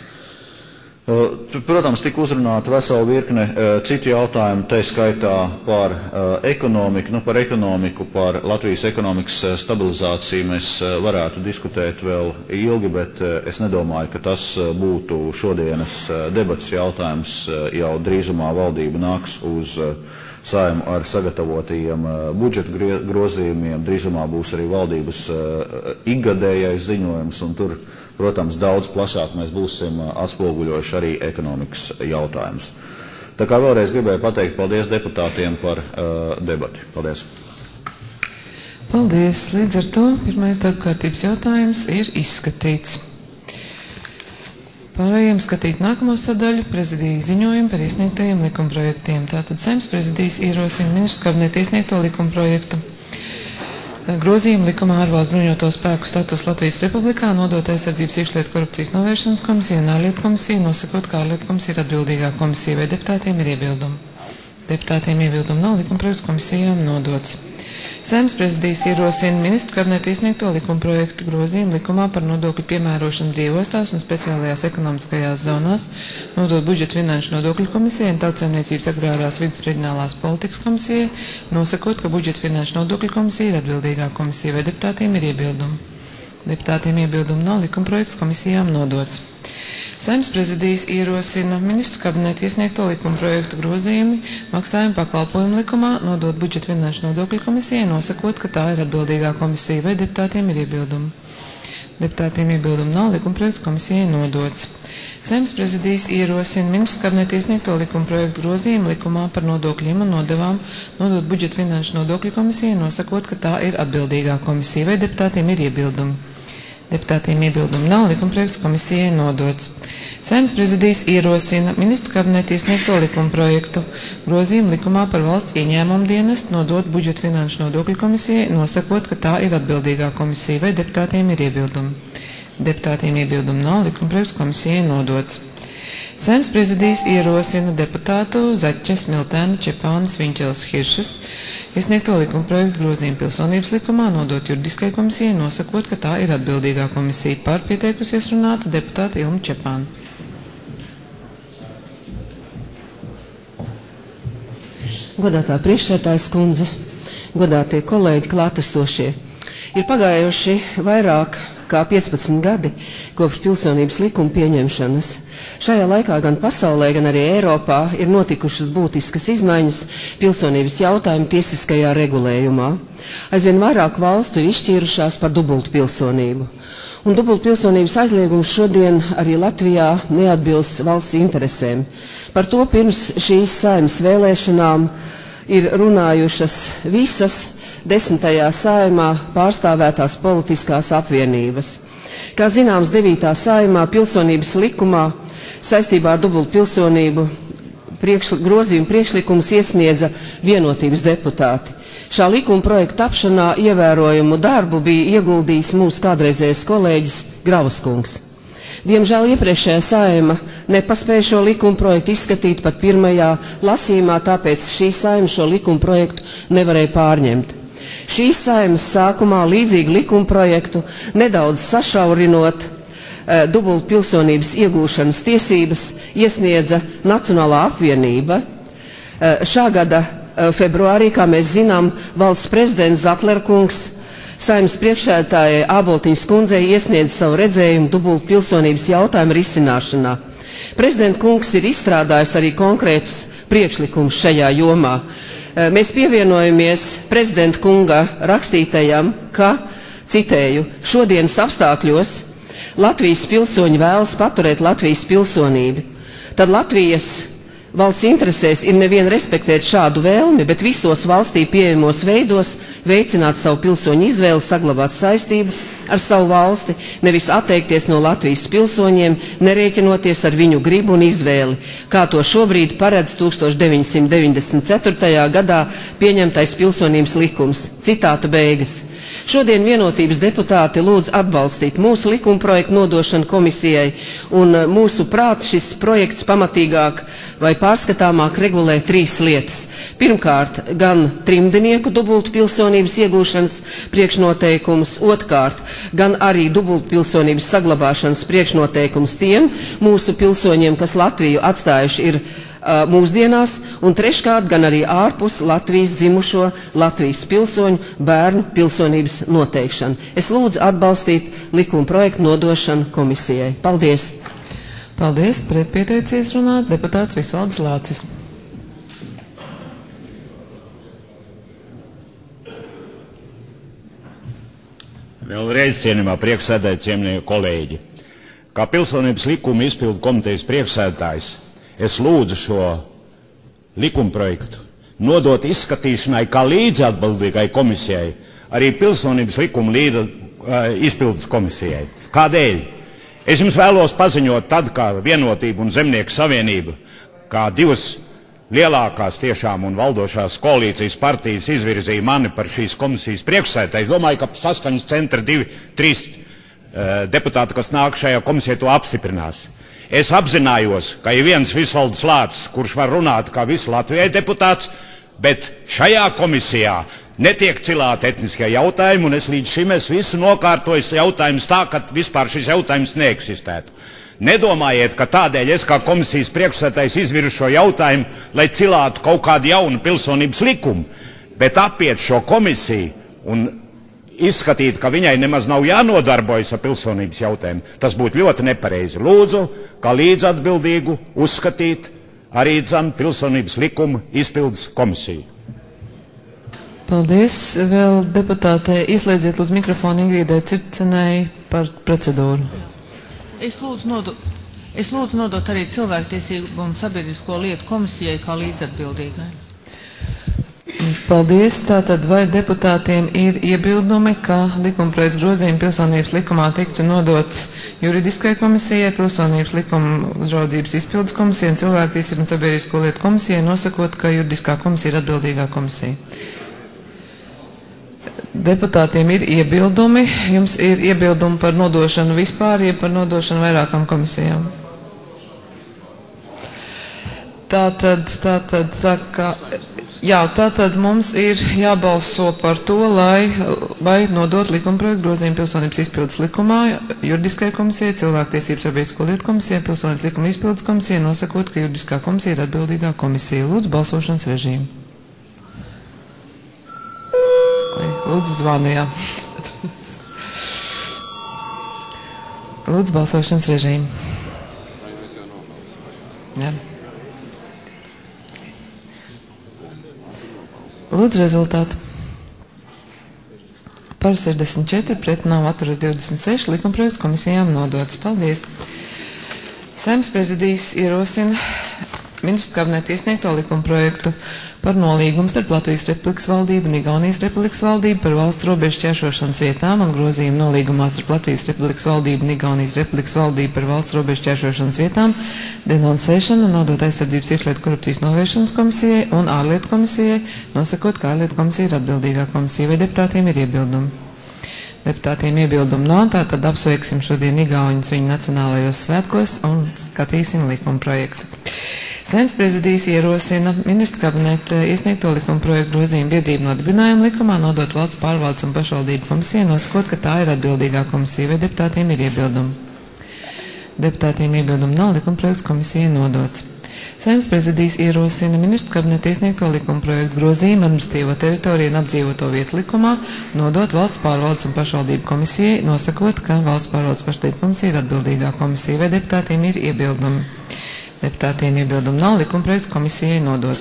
Protams, tika uzrunāta vesela virkne citu jautājumu, tā skaitā par ekonomiku. Nu, par ekonomiku, par Latvijas ekonomikas stabilizāciju mēs varētu diskutēt vēl ilgi, bet es nedomāju, ka tas būtu šodienas debats jautājums. Jau drīzumā valdība nāks uz Saeimu ar sagatavotajiem budžeta grozījumiem. Drīzumā būs arī valdības ikgadējais ziņojums, un tur, protams, daudz plašāk mēs būsim atspoguļojuši arī ekonomikas jautājumus. Tā kā vēlreiz gribēju pateikt paldies deputātiem par uh, debati. Paldies. Paldies. Līdz ar to pirmais darbkārtības jautājums ir izskatīts. Pārējiem skatīt nākamo sadaļu prezidija ziņojumu par iesniegtajiem likumprojektiem. Tātad Saeimas prezidijas ierosina ministrs kabineta iesniegto likumprojektu. Grozījumu likumā ārvalstu bruņoto spēku status Latvijas Republikā nodot aizsardzības iekšlietu korupcijas novēršanas komisija un ārlietu komisija, nosakot, kā ārlietu komisija ir atbildīgā komisija, vai deputātiem ir iebildumi. Deputātiem iebildumu nav, likumprojekts komisijām nodots. Saeimas prezidijas ierosina ministru kabineta iesniegto likumprojektu grozījumu likumā par nodokļu piemērošanu brīvostās un speciālajās ekonomiskajās zonās, nodot budžeta finanšu nodokļu komisijai un Tautsaimniecības agrārās vidus reģionālās politikas komisijai, nosakot, ka budžeta finanšu nodokļu komisija ir atbildīgā komisija, vai deputātiem ir iebildumi. Deputātiem iebildumu nav, likumprojekts komisijām nodots. Saeimas prezidijas ierosina ministru kabineta iesniegto likumprojektu grozījumi maksājumu pakalpojumu likumā, nodot budžeta finanšu nodokļu komisijai, nosakot, ka tā ir atbildīgā komisija, vai deputātiem ir iebildumi. Deputātiem iebildumu nav, likumprojekts komisijai nodots. Saeimas prezidijas ierosina ministru kabineta iesniegto likumprojektu grozījumu likumā par nodokļiem un nodevām, nodot budžeta finanšu nodokļu komisijai, nosakot, ka tā ir atbildīgā komisija, vai deputātiem ir iebildumi. Deputātiem iebildumu nav, likumprojekts komisijai nodots. Saeimas prezidijas ierosina ministru kabineta iesniegto likumprojektu grozījumu likumā par valsts ieņēmumu dienestu, nodot budžeta finanšu nodokļu komisijai, nosakot, ka tā ir atbildīgā komisija, vai deputātiem ir iebildumi. Deputātiem iebildumu nav, likumprojekts komisijai nodots. Saeimas prezidijas ierosina deputātu Zaķes, Miltēna, Čepānas, Viņķeles, Hiršas iesniegto likumprojektu grozījumu pilsonības likumā, nodot juridiskai komisijai, nosakot, ka tā ir atbildīgā komisija. Par pieteikusies runāta deputāta Ilma Čepāna. Godātā priekšsēdētājas kundze, godātie kolēģi, klātesošie, ir pagājuši vairāk kā piecpadsmit gadi kopš pilsonības likuma pieņemšanas. Šajā laikā gan pasaulē, gan arī Eiropā ir notikušas būtiskas izmaiņas pilsonības jautājumu tiesiskajā regulējumā. Aizvien vairāk valstu ir izšķīrušās par dubultu pilsonību. Un dubultu pilsonības aizliegums šodien arī Latvijā neatbilst valsts interesēm. Par to pirms šīs Saeimas vēlēšanām ir runājušas visas desmitajā Saeimā pārstāvētās politiskās apvienības. Kā zināms, devītā Saeimā pilsonības likumā saistībā ar dubultu pilsonību priekšli, grozījumu priekšlikumus iesniedza vienotības deputāti. Šā likuma projekta tapšanā ievērojumu darbu bija ieguldījis mūsu kādreizējais kolēģis Gravaskungs. Diemžēl iepriekšējā Saeima nepaspēja šo likuma projektu izskatīt pat pirmajā lasījumā, tāpēc šī Saeima šo likuma projektu nevarēja pārņemt. Šīs Saeimas sākumā līdzīgu likuma projektu, nedaudz sašaurinot e, dubultu pilsonības iegūšanas tiesības, iesniedza Nacionālā apvienība. E, šā gada e, februārī, kā mēs zinām, valsts prezidents Zatlerkungs Saeimas priekšsēdētājai Āboltiņas kundzei iesniedz savu redzējumu dubultu pilsonības jautājumu risināšanā. Prezidenta kungs ir izstrādājis arī konkrētus priekšlikumus šajā jomā. Mēs pievienojamies prezidenta kunga rakstītajam, ka, citēju, šodienas apstākļos Latvijas pilsoņi vēlas paturēt Latvijas pilsonību. Tad Latvijas Valsts interesēs ir nevien respektēt šādu vēlmi, bet visos valstī pieejamos veidos veicināt savu pilsoņu izvēli, saglabāt saistību ar savu valsti, nevis atteikties no Latvijas pilsoņiem, nerēķinoties ar viņu gribu un izvēli, kā to šobrīd paredz tukstovš deviņsimt deviņdesmit ceturtajā gadā pieņemtais pilsonības likums. Citāta beigas. Šodien Vienotības deputāti lūdz atbalstīt mūsu likumprojektu nodošanu komisijai, un mūsu prāt šis projekts pamatīgāk vai pārskatāmāk regulē trīs lietas. Pirmkārt, gan trimdinieku dubultu pilsonības iegūšanas priekšnoteikumus, otrkārt, gan arī dubultu pilsonības saglabāšanas priekšnoteikumus tiem mūsu pilsoņiem, kas Latviju atstājuši ir uh, mūsdienās, un treškārt, gan arī ārpus Latvijas dzimušo Latvijas pilsoņu bērnu pilsonības noteikšanu. Es lūdzu atbalstīt likuma projektu nodošanu komisijai. Paldies! Paldies, pretpieteicies runāt deputāts Visvalds Lācis. Vēlreiz cienījumā priekšsēdētāji, cienījamie kolēģi. Kā pilsonības likuma izpildu komitejas priekšsēdētājs, es lūdzu šo likumprojektu nodot izskatīšanai kā līdzatbildīgai komisijai, arī pilsonības likuma līda, uh, izpildes komisijai. Kādēļ? Es jums vēlos paziņot tad, kā Vienotība un Zemnieku savienība, kā divas lielākās tiešām un valdošās koalīcijas partijas izvirzīja mani par šīs komisijas priekšsēdētāju. Es domāju, ka Saskaņas centra divi, trīs uh, deputāti, kas nāk šajā komisijā, to apstiprinās. Es apzinājos, ka ir viens Visvalds Lācis, kurš var runāt kā visu Latvijai deputāts, bet šajā komisijā netiek cilāti etniskie jautājumi, un es līdz šim es visu nokārtoju jautājumus tā, ka vispār šis jautājums neeksistētu. Nedomājiet, ka tādēļ es kā komisijas priekšsēdētājs izvirzu šo jautājumu, lai cilātu kaut kādu jaunu pilsonības likumu, bet apiet šo komisiju un izskatīt, ka viņai nemaz nav jānodarbojas ar pilsonības jautājumu. Tas būtu ļoti nepareizi. Lūdzu, kā līdzatbildīgu uzskatīt arī dzan pilsonības likuma izpildes komisiju. Paldies. Vēl deputātei ieslēdziet lūdzu mikrofonu Ingrīdai Circenei par procedūru. Es lūdzu, nodo, es lūdzu nodot arī cilvēktiesību un sabiedrisko lietu komisijai kā līdzatbildīgai. Paldies. Tātad vai deputātiem ir iebildumi, ka likumprojekts grozījumi pilsonības likumā tiktu nodots juridiskai komisijai, pilsonības likuma uzraudzības izpildes komisijai un cilvēktiesību un sabiedrisko lietu komisijai, nosakot, ka juridiskā komisija ir atbildīgā komisija? Deputātiem ir iebildumi. Jums ir iebildumi par nodošanu vispār, ja par nodošanu vairākām komisijām? Tātad, tātad, tā kā, jā, tātad mums ir jābalso par to, lai, vai nodot likumprojektu grozījumu pilsonības izpildes likumā, juridiskai komisijai, cilvēktiesības sabiedrisko lietu komisijai, pilsonības likuma izpildes komisijai, nosakot, ka juridiskā komisija ir atbildīgā komisija. Lūdzu, balsošanas režīmu. Lūdzu, zvanījā. Lūdzu, balsošanas režīmu. Jā. Lūdzu, rezultātu. Par sešdesmit četri, pret nav atturas divdesmit seši, likumprojekts komisijām nodots. Paldies. Saeimas prezidijs ierosina Ministru kabineta iesniegto likumprojektu par nolīgumu starp Latvijas Republikas valdību un Igaunijas Republikas valdību par valsts robežu šķēršošanas vietām un grozījumu nolīgumā starp Latvijas Republikas valdību un Igaunijas Republikas valdību par valsts robežu šķēršošanas vietām denonsēšanu un nodot aizsardzības iekšlietu korupcijas novēršanas komisijai un ārlietu komisijai, nosakot, ka ārlietu komisija ir atbildīgā komisija. Vai deputātiem ir iebildumi? Deputātiem iebildumi nav, tātad apsveiksim šodien Igauņus viņu nacionālajos svētkos un skatīsim likumprojektu. Saeimas prezidijs ierosina Ministru kabineta iesniegto likumprojektu grozījumu biedrību nodibinājumu likumā, nodot valsts pārvaldes un pašvaldību komisijai, nosakot, ka tā ir atbildīgā komisija. Vai deputātiem ir iebildumi? Deputātiem iebildumi nav, likumprojekts komisijai nodots. Saeimas prezidijs ierosina Ministru kabineta iesniegto likumprojektu grozījumu administratīvo teritoriju un apdzīvoto vietu likumā, nodot valsts pārvaldes un pašvaldību komisijai, nosakot, ka valsts pārvaldes pašvaldību komisija ir atbildīgā komisija. Vai deputātiem ir iebildumi? Deputātiem iebildumi nav, likumprojekts komisijai nodots.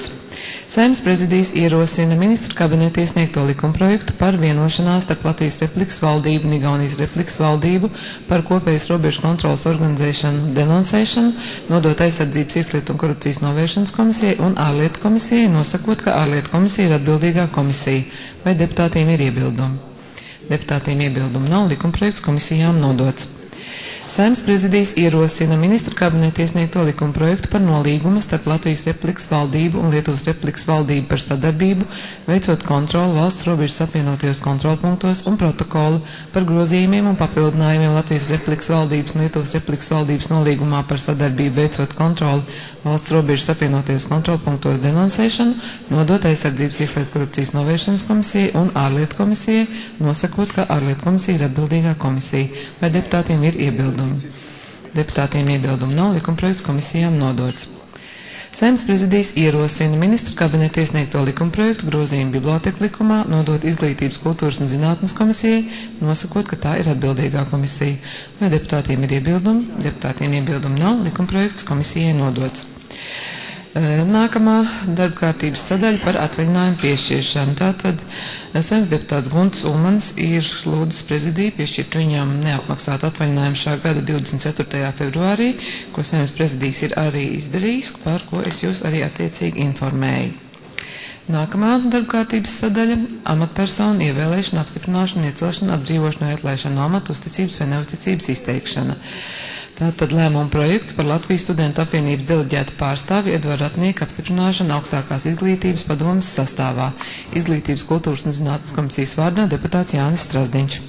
Saeimas prezidijs ierosina ministru kabineta iesniegto likumprojektu par vienošanās starp Latvijas Republikas valdību un Igaunijas Republikas valdību par kopējas robežu kontrolas organizēšanu denonsēšanu, nodot aizsardzības iekšlietu un korupcijas novēršanas komisijai un ārlietu komisijai, nosakot, ka ārlietu komisija ir atbildīgā komisija. Vai deputātiem ir iebildumi? Deputātiem iebildumi nav, likumprojekts komisijām nodots. Saeimas prezidijs ierosina ministru kabineta iesniegto likumprojektu par nolīgumu starp Latvijas Republikas valdību un Lietuvas Republikas valdību par sadarbību, veicot kontroli valsts robežas apvienotajos kontrolpunktos un protokolu par grozījumiem un papildinājumiem Latvijas Republikas valdības un Lietuvas Republikas valdības nolīgumā par sadarbību, veicot kontroli valsts robežas apvienotajos kontrolpunktos denonsēšanu, nodot aizsardzības iekšlietu korupcijas novēršanas komisijai un ārlietu komisijai, nosakot, ka ārlietu komisija ir atbildīgā komisija. Vai deputātiem ir iebildumi? Deputātiem iebildumu nav, likumprojekts komisijām nodots. Saeimas prezidijs ierosina ministru kabineta iesniegto likumprojektu grozījumu biblioteka likumā, nodot izglītības, kultūras un zinātnes komisijai, nosakot, ka tā ir atbildīgā komisija. Vai deputātiem ir iebildumi? Deputātiem iebildumu nav, likumprojekts komisijai nodots. Nākamā darba kārtības sadaļa par atvaļinājumu piešķiršanu. Tātad Saeimas deputāts Gunts Ulmanis ir lūdzis prezidiju piešķirt viņam neapmaksātu atvaļinājumu šā gada divdesmit ceturtajā februārī, ko Saeimas prezidijs ir arī izdarījis, par ko es jūs arī attiecīgi informēju. Nākamā darba kārtības sadaļa - amatpersonu ievēlēšana, apstiprināšana, iecelšana, atbrīvošana, atlaišana no amata, uzticības vai neuzticības izteikšana. Tātad lēmuma projekts par Latvijas studentu apvienības deleģētu pārstāvi Edvardu Ratnieku apstiprināšanu augstākās izglītības padomes sastāvā. Izglītības, kultūras un zinātnes komisijas vārdā deputāts Jānis Strasdiņš.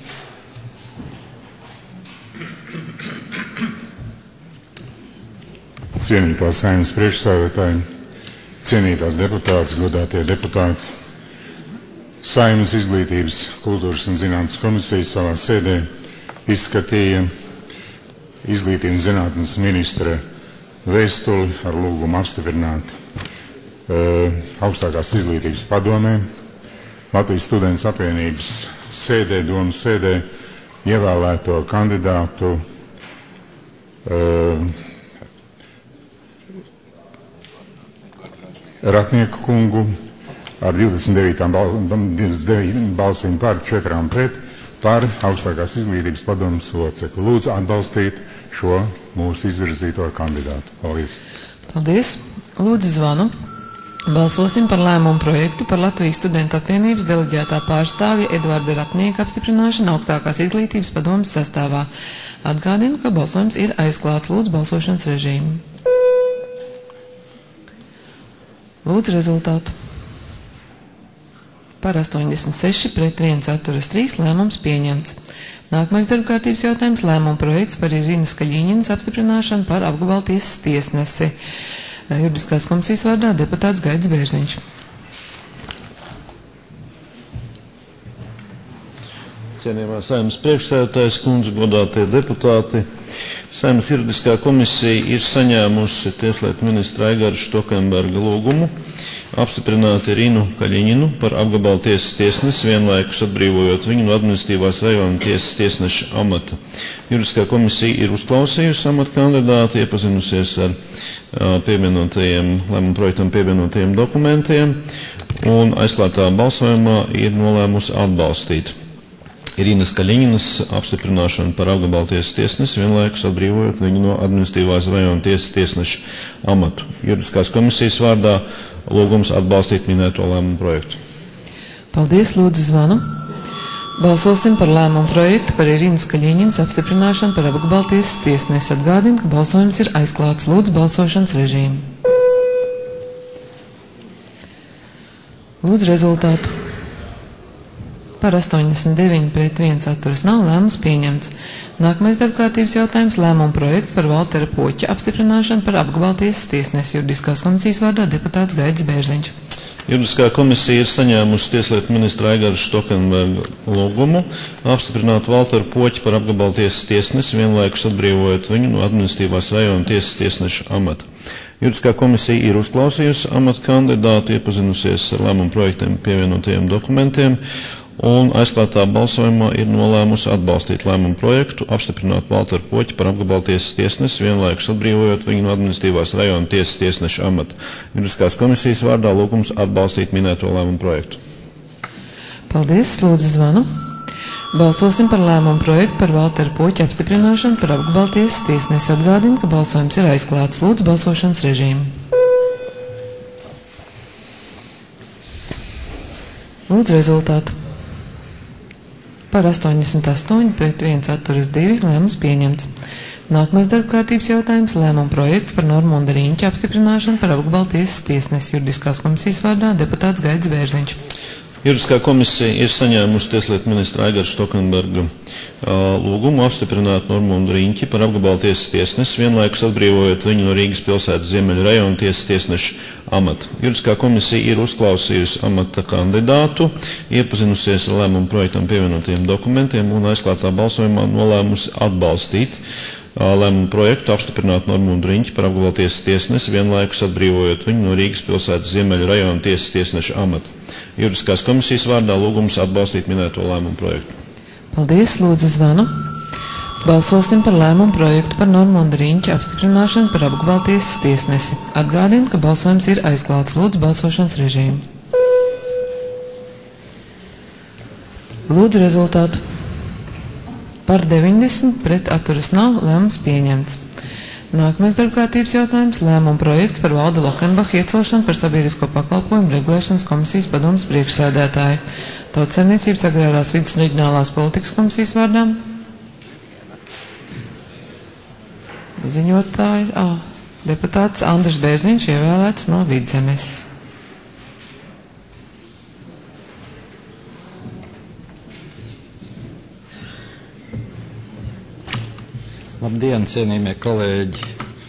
Cienītās Saeimas priekšsēdētāji, cienītās deputātes, godātie deputāti, Saeimas izglītības, kultūras un zinātnes komisija savā sēdē izskatīja izglītības un zinātnes ministra vēstuli ar lūgumu apstiprināt uh, augstākās izglītības padomē Latvijas studentu apvienības sēdē, domu sēdē ievēlēto kandidātu uh, Ratnieku kungu ar divdesmit deviņām balsīm par, četrām pret, par augstākās izglītības padomes locekli. Lūdzu atbalstīt šo mūsu izvirzīto kandidātu. Paldies. Paldies. Lūdzu zvanu. Balsosim par lēmumu projektu par Latvijas studentu apvienības deleģētā pārstāvja Edvarda Ratnieka apstiprināšanu augstākās izglītības padomes sastāvā. Atgādinu, ka balsojums ir aizklāts. Lūdzu balsošanas režīmu. Lūdzu rezultātu. Par astoņdesmit seši pret viens atturas trīs lēmums pieņemts. Nākamais darba kārtības jautājums - lēmuma projekts par Irinas Kaļiņinas apstiprināšanu par apgabaltiesas tiesnesi. Juridiskās komisijas vārdā deputāts Gaidis Bērziņš. Cienījamā Saeimas priekšsēdētājas kundze, godātie deputāti, Saeimas juridiskā komisija ir saņēmusi tieslietu ministra Aigara Štokenberga lūgumu apstiprināt Irinu Kaļiņinu par apgabaltiesas tiesnesi, vienlaikus atbrīvojot viņu no administratīvās rajona tiesas tiesneša amata. Juridiskā komisija ir uzklausījusi amata kandidātu, iepazinusies ar pievienotajiem, lēmuma projektam pievienotajiem dokumentiem un aizklātā balsojumā ir nolēmusi atbalstīt Irinas Kaļiņinas apstiprināšanu par apgabaltiesas tiesnesi, vienlaikus atbrīvojot viņu no administratīvās rajona tiesas tiesneša amatu. Juridiskās komisijas vārdā lūgums atbalstīt minēto lēmumu projektu. Paldies, lūdzu zvanu. Balsosim par lēmumu projektu par Irinas Kaļiņinas apstiprināšanu par apgabaltiesas tiesnesi. Atgādinu, ka balsojums ir aizklāts. Lūdzu balsošanas režīmu. Lūdzu rezultātu. Par astoņdesmit deviņi pret viens atturas nav, lēmums pieņemts. Nākamais darbkārtības jautājums - lēmuma projekts par Valtera Poķa apstiprināšanu par apgabaltiesas tiesnesi. Juridiskās komisijas vārdā deputāts Gaidis Bērziņš. Juridiskā komisija ir saņēmusi tieslietu ministra Aigara Štokenberga lūgumu apstiprināt Valteru Poķu par apgabaltiesas tiesnesi, vienlaikus atbrīvojot viņu no administratīvās rajona tiesas tiesneša amata. Juridiskā komisija ir uzklausījusi amata kandidātu, iepazinusies ar lēmumu projektiem pievienotajiem dokumentiem un aizklātā balsojumā ir nolēmusi atbalstīt lēmumu projektu, apstiprināt Valteru Poķi par apgabaltiesas tiesnesi, vienlaikus atbrīvojot viņu no administratīvās rajona tiesas tiesneša amata. Juridiskās komisijas vārdā lūgums atbalstīt minēto lēmumu projektu. Paldies, lūdzu zvanu. Balsosim par lēmumu projektu par Valteru Poķi apstiprināšanu par apgabaltiesas tiesnesi. Atgādinu, ka balsojums ir aizklāts. Lūdzu balsošanas režīmu. Lūdzu rezultātu. Par astoņdesmit astoņi pret viens atturas divi lēmums pieņemts. Nākamais darbkārtības jautājums - lēmuma projekts par Normunda Rīņķa apstiprināšanu par apgabaltiesas tiesnesi. Juridiskās komisijas vārdā deputāts Gaidis Bērziņš. Juridiskā komisija ir saņēmusi Tieslietu ministra Aigara Štokenberga lūgumu apstiprināt Normundu Rīņķi par apgabaltiesas tiesnesi, vienlaikus atbrīvojot viņu no Rīgas pilsētas Ziemeļu rajona tiesas tiesneša amata. Juridiskā komisija ir uzklausījusi amata kandidātu, iepazinusies ar lēmumu projektam pievienotiem dokumentiem un aizklātā balsojumā nolēmusi atbalstīt lēmumu projektu apstiprināt Normundu Rīņķi par apgabaltiesas tiesnesi, vienlaikus atbrīvojot viņu no Rīgas pilsētas Ziemeļu rajona tiesas tiesneša amata. Juridiskās komisijas vārdā lūgums atbalstīt minēto lēmumu projektu. Paldies, lūdzu zvanu. Balsosim par lēmumu projektu par Normunda Rīņķa apstiprināšanu par apgabaltiesas tiesnesi. Atgādinu, ka balsojums ir aizklāts. Lūdzu balsošanas režīmu. Lūdzu rezultātu. Par deviņdesmit pret atturas nav lēmums pieņemts. Nākamais darbkārtības jautājums - lēmuma projekts par Valdu Lokenbachu iecelšanu par sabiedrisko pakalpojumu regulēšanas komisijas padomes priekšsēdētāju. Tautsaimniecības agrārās vides un reģionālās politikas komisijas vārdā. Ziņotāji, ā, deputāts Andris Bērziņš ievēlēts no Vidzemes. Labdien, cienījamie kolēģi!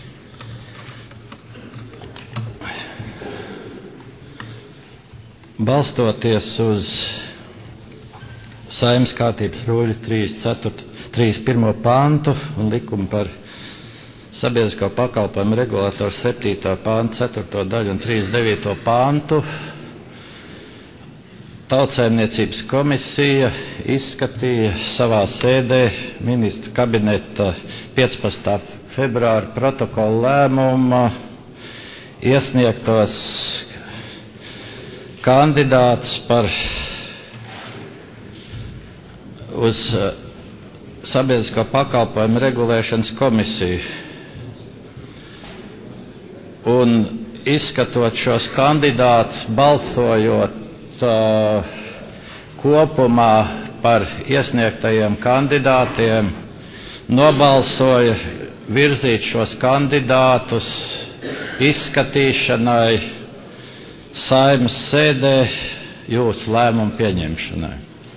Balstoties uz Saeimas kārtības rūļa trīsdesmit pirmo pantu un likumu par sabiedrisko pakalpojumu regulātoru septītā panta ceturto daļu un trīsdesmit devīto pantu, Tautsaimniecības komisija izskatīja savā sēdē ministra kabineta piecpadsmitā februāra protokola lēmuma iesniegtos kandidātus par uz sabiedrisko pakalpojumu regulēšanas komisiju. Un izskatot šos kandidātus, balsojot uh, kopumā par iesniegtajiem kandidātiem, nobalsoja virzīt šos kandidātus izskatīšanai Saeimas sēdē jūsu lēmumu pieņemšanai.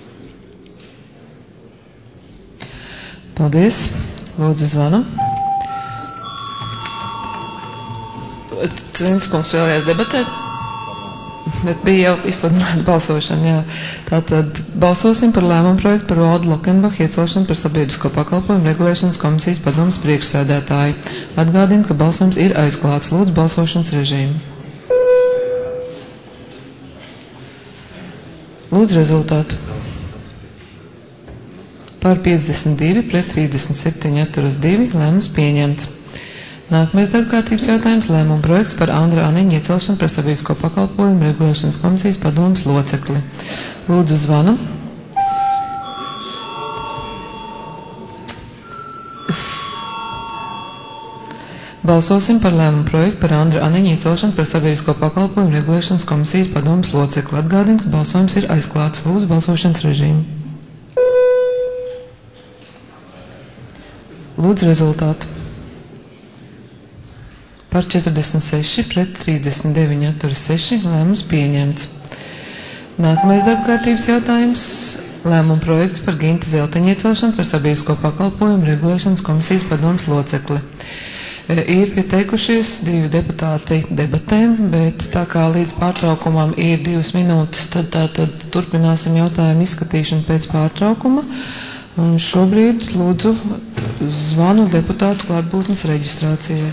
Paldies. Lūdzu zvanu. Ciniskungs vēlējās debatēt, bet bija jau izsludināta balsošana. Jā. Tātad balsosim par lēmumu projektu par Valdu Lokenbachu iecelšanu par sabiedrisko pakalpojumu regulēšanas komisijas padomes priekšsēdētāju. Atgādinu, ka balsojums ir aizklāts. Lūdzu balsošanas režīmu. Lūdzu rezultātu. Par piecdesmit divi pret trīsdesmit septiņi atturas divi lēmums pieņemts. Nākamais darbkārtības jautājums - lēmuma projekts par Andra Aniņa iecelšanu par sabiedrisko pakalpojumu regulēšanas komisijas padomes locekli. Lūdzu zvanu. Balsosim par lēmumu projektu par Andra Aniņa iecelšanu par sabiedrisko pakalpojumu regulēšanas komisijas padomes locekli. Atgādinu, ka balsojums ir aizklāts. Lūdzu balsošanas režīmu. Lūdzu rezultātu. Par četrdesmit seši pret trīsdesmit deviņi atturas seši lēmums pieņemts. Nākamais darbkārtības jautājums - lēmuma projekts par Ginta Zelteņa iecelšanu par sabiedrisko pakalpojumu regulēšanas komisijas padomes locekli. Ir pieteikušies divi deputāti debatēm, bet tā kā līdz pārtraukumam ir divas minūtes, tad, tā, tad turpināsim jautājumu izskatīšanu pēc pārtraukuma. Un šobrīd lūdzu zvanu deputātu klātbūtnes reģistrācijai.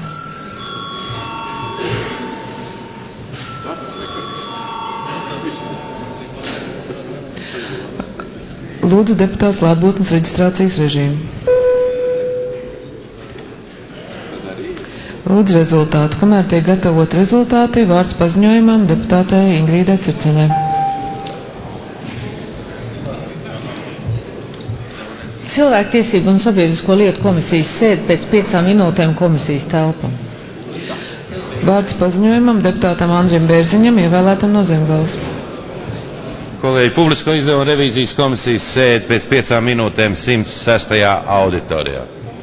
Lūdzu deputātu klātbūtnes reģistrācijas režīmu. Lūdzu rezultātu. Kamēr tiek gatavot rezultāti, vārds paziņojumam deputātei Ingrīdai Circenē. Cilvēktiesību un sabiedrisko lietu komisijas sēde pēc piecām minūtēm komisijas telpā. Vārds paziņojumam deputātam Andrim Bērziņam, ievēlētam no Zemgales. Kolēģi, publisko izdevumu revīzijas komisijas sēde pēc piecām minūtēm simt sestajā auditorijā.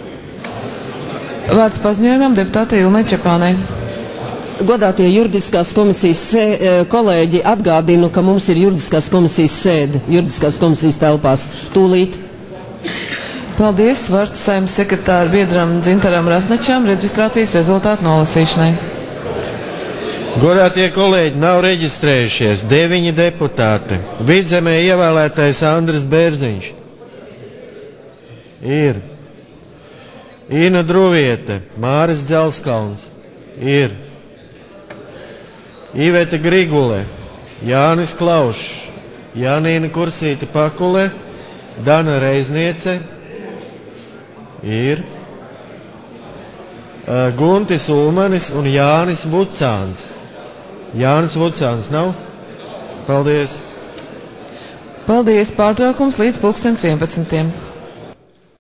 Vārds paziņojumam deputātei Ilmai Čepānei. Godātie juridiskās komisijas sē, kolēģi, atgādinu, ka mums ir juridiskās komisijas sēde, juridiskās komisijas telpās. Tūlīt. Paldies. Vārds Saeimas sekretāra biedram Dzintaram Rasnačam reģistrācijas rezultātu nolasīšanai. Godātie kolēģi, nav reģistrējušies deviņi deputāti. Vidzemē ievēlētais Andris Bērziņš. Ir. Ina Druviete, Māris Dzelskalns. Ir. Iveta Grigule, Jānis Klaušs, Janīna Kursīte Pakule, Dana Reizniece. Ir. Uh, Guntis Ulmanis un Jānis Vucāns. Jānis Vucāns nav? Paldies. Paldies. Pārtraukums līdz pulkstens vienpadsmitiem.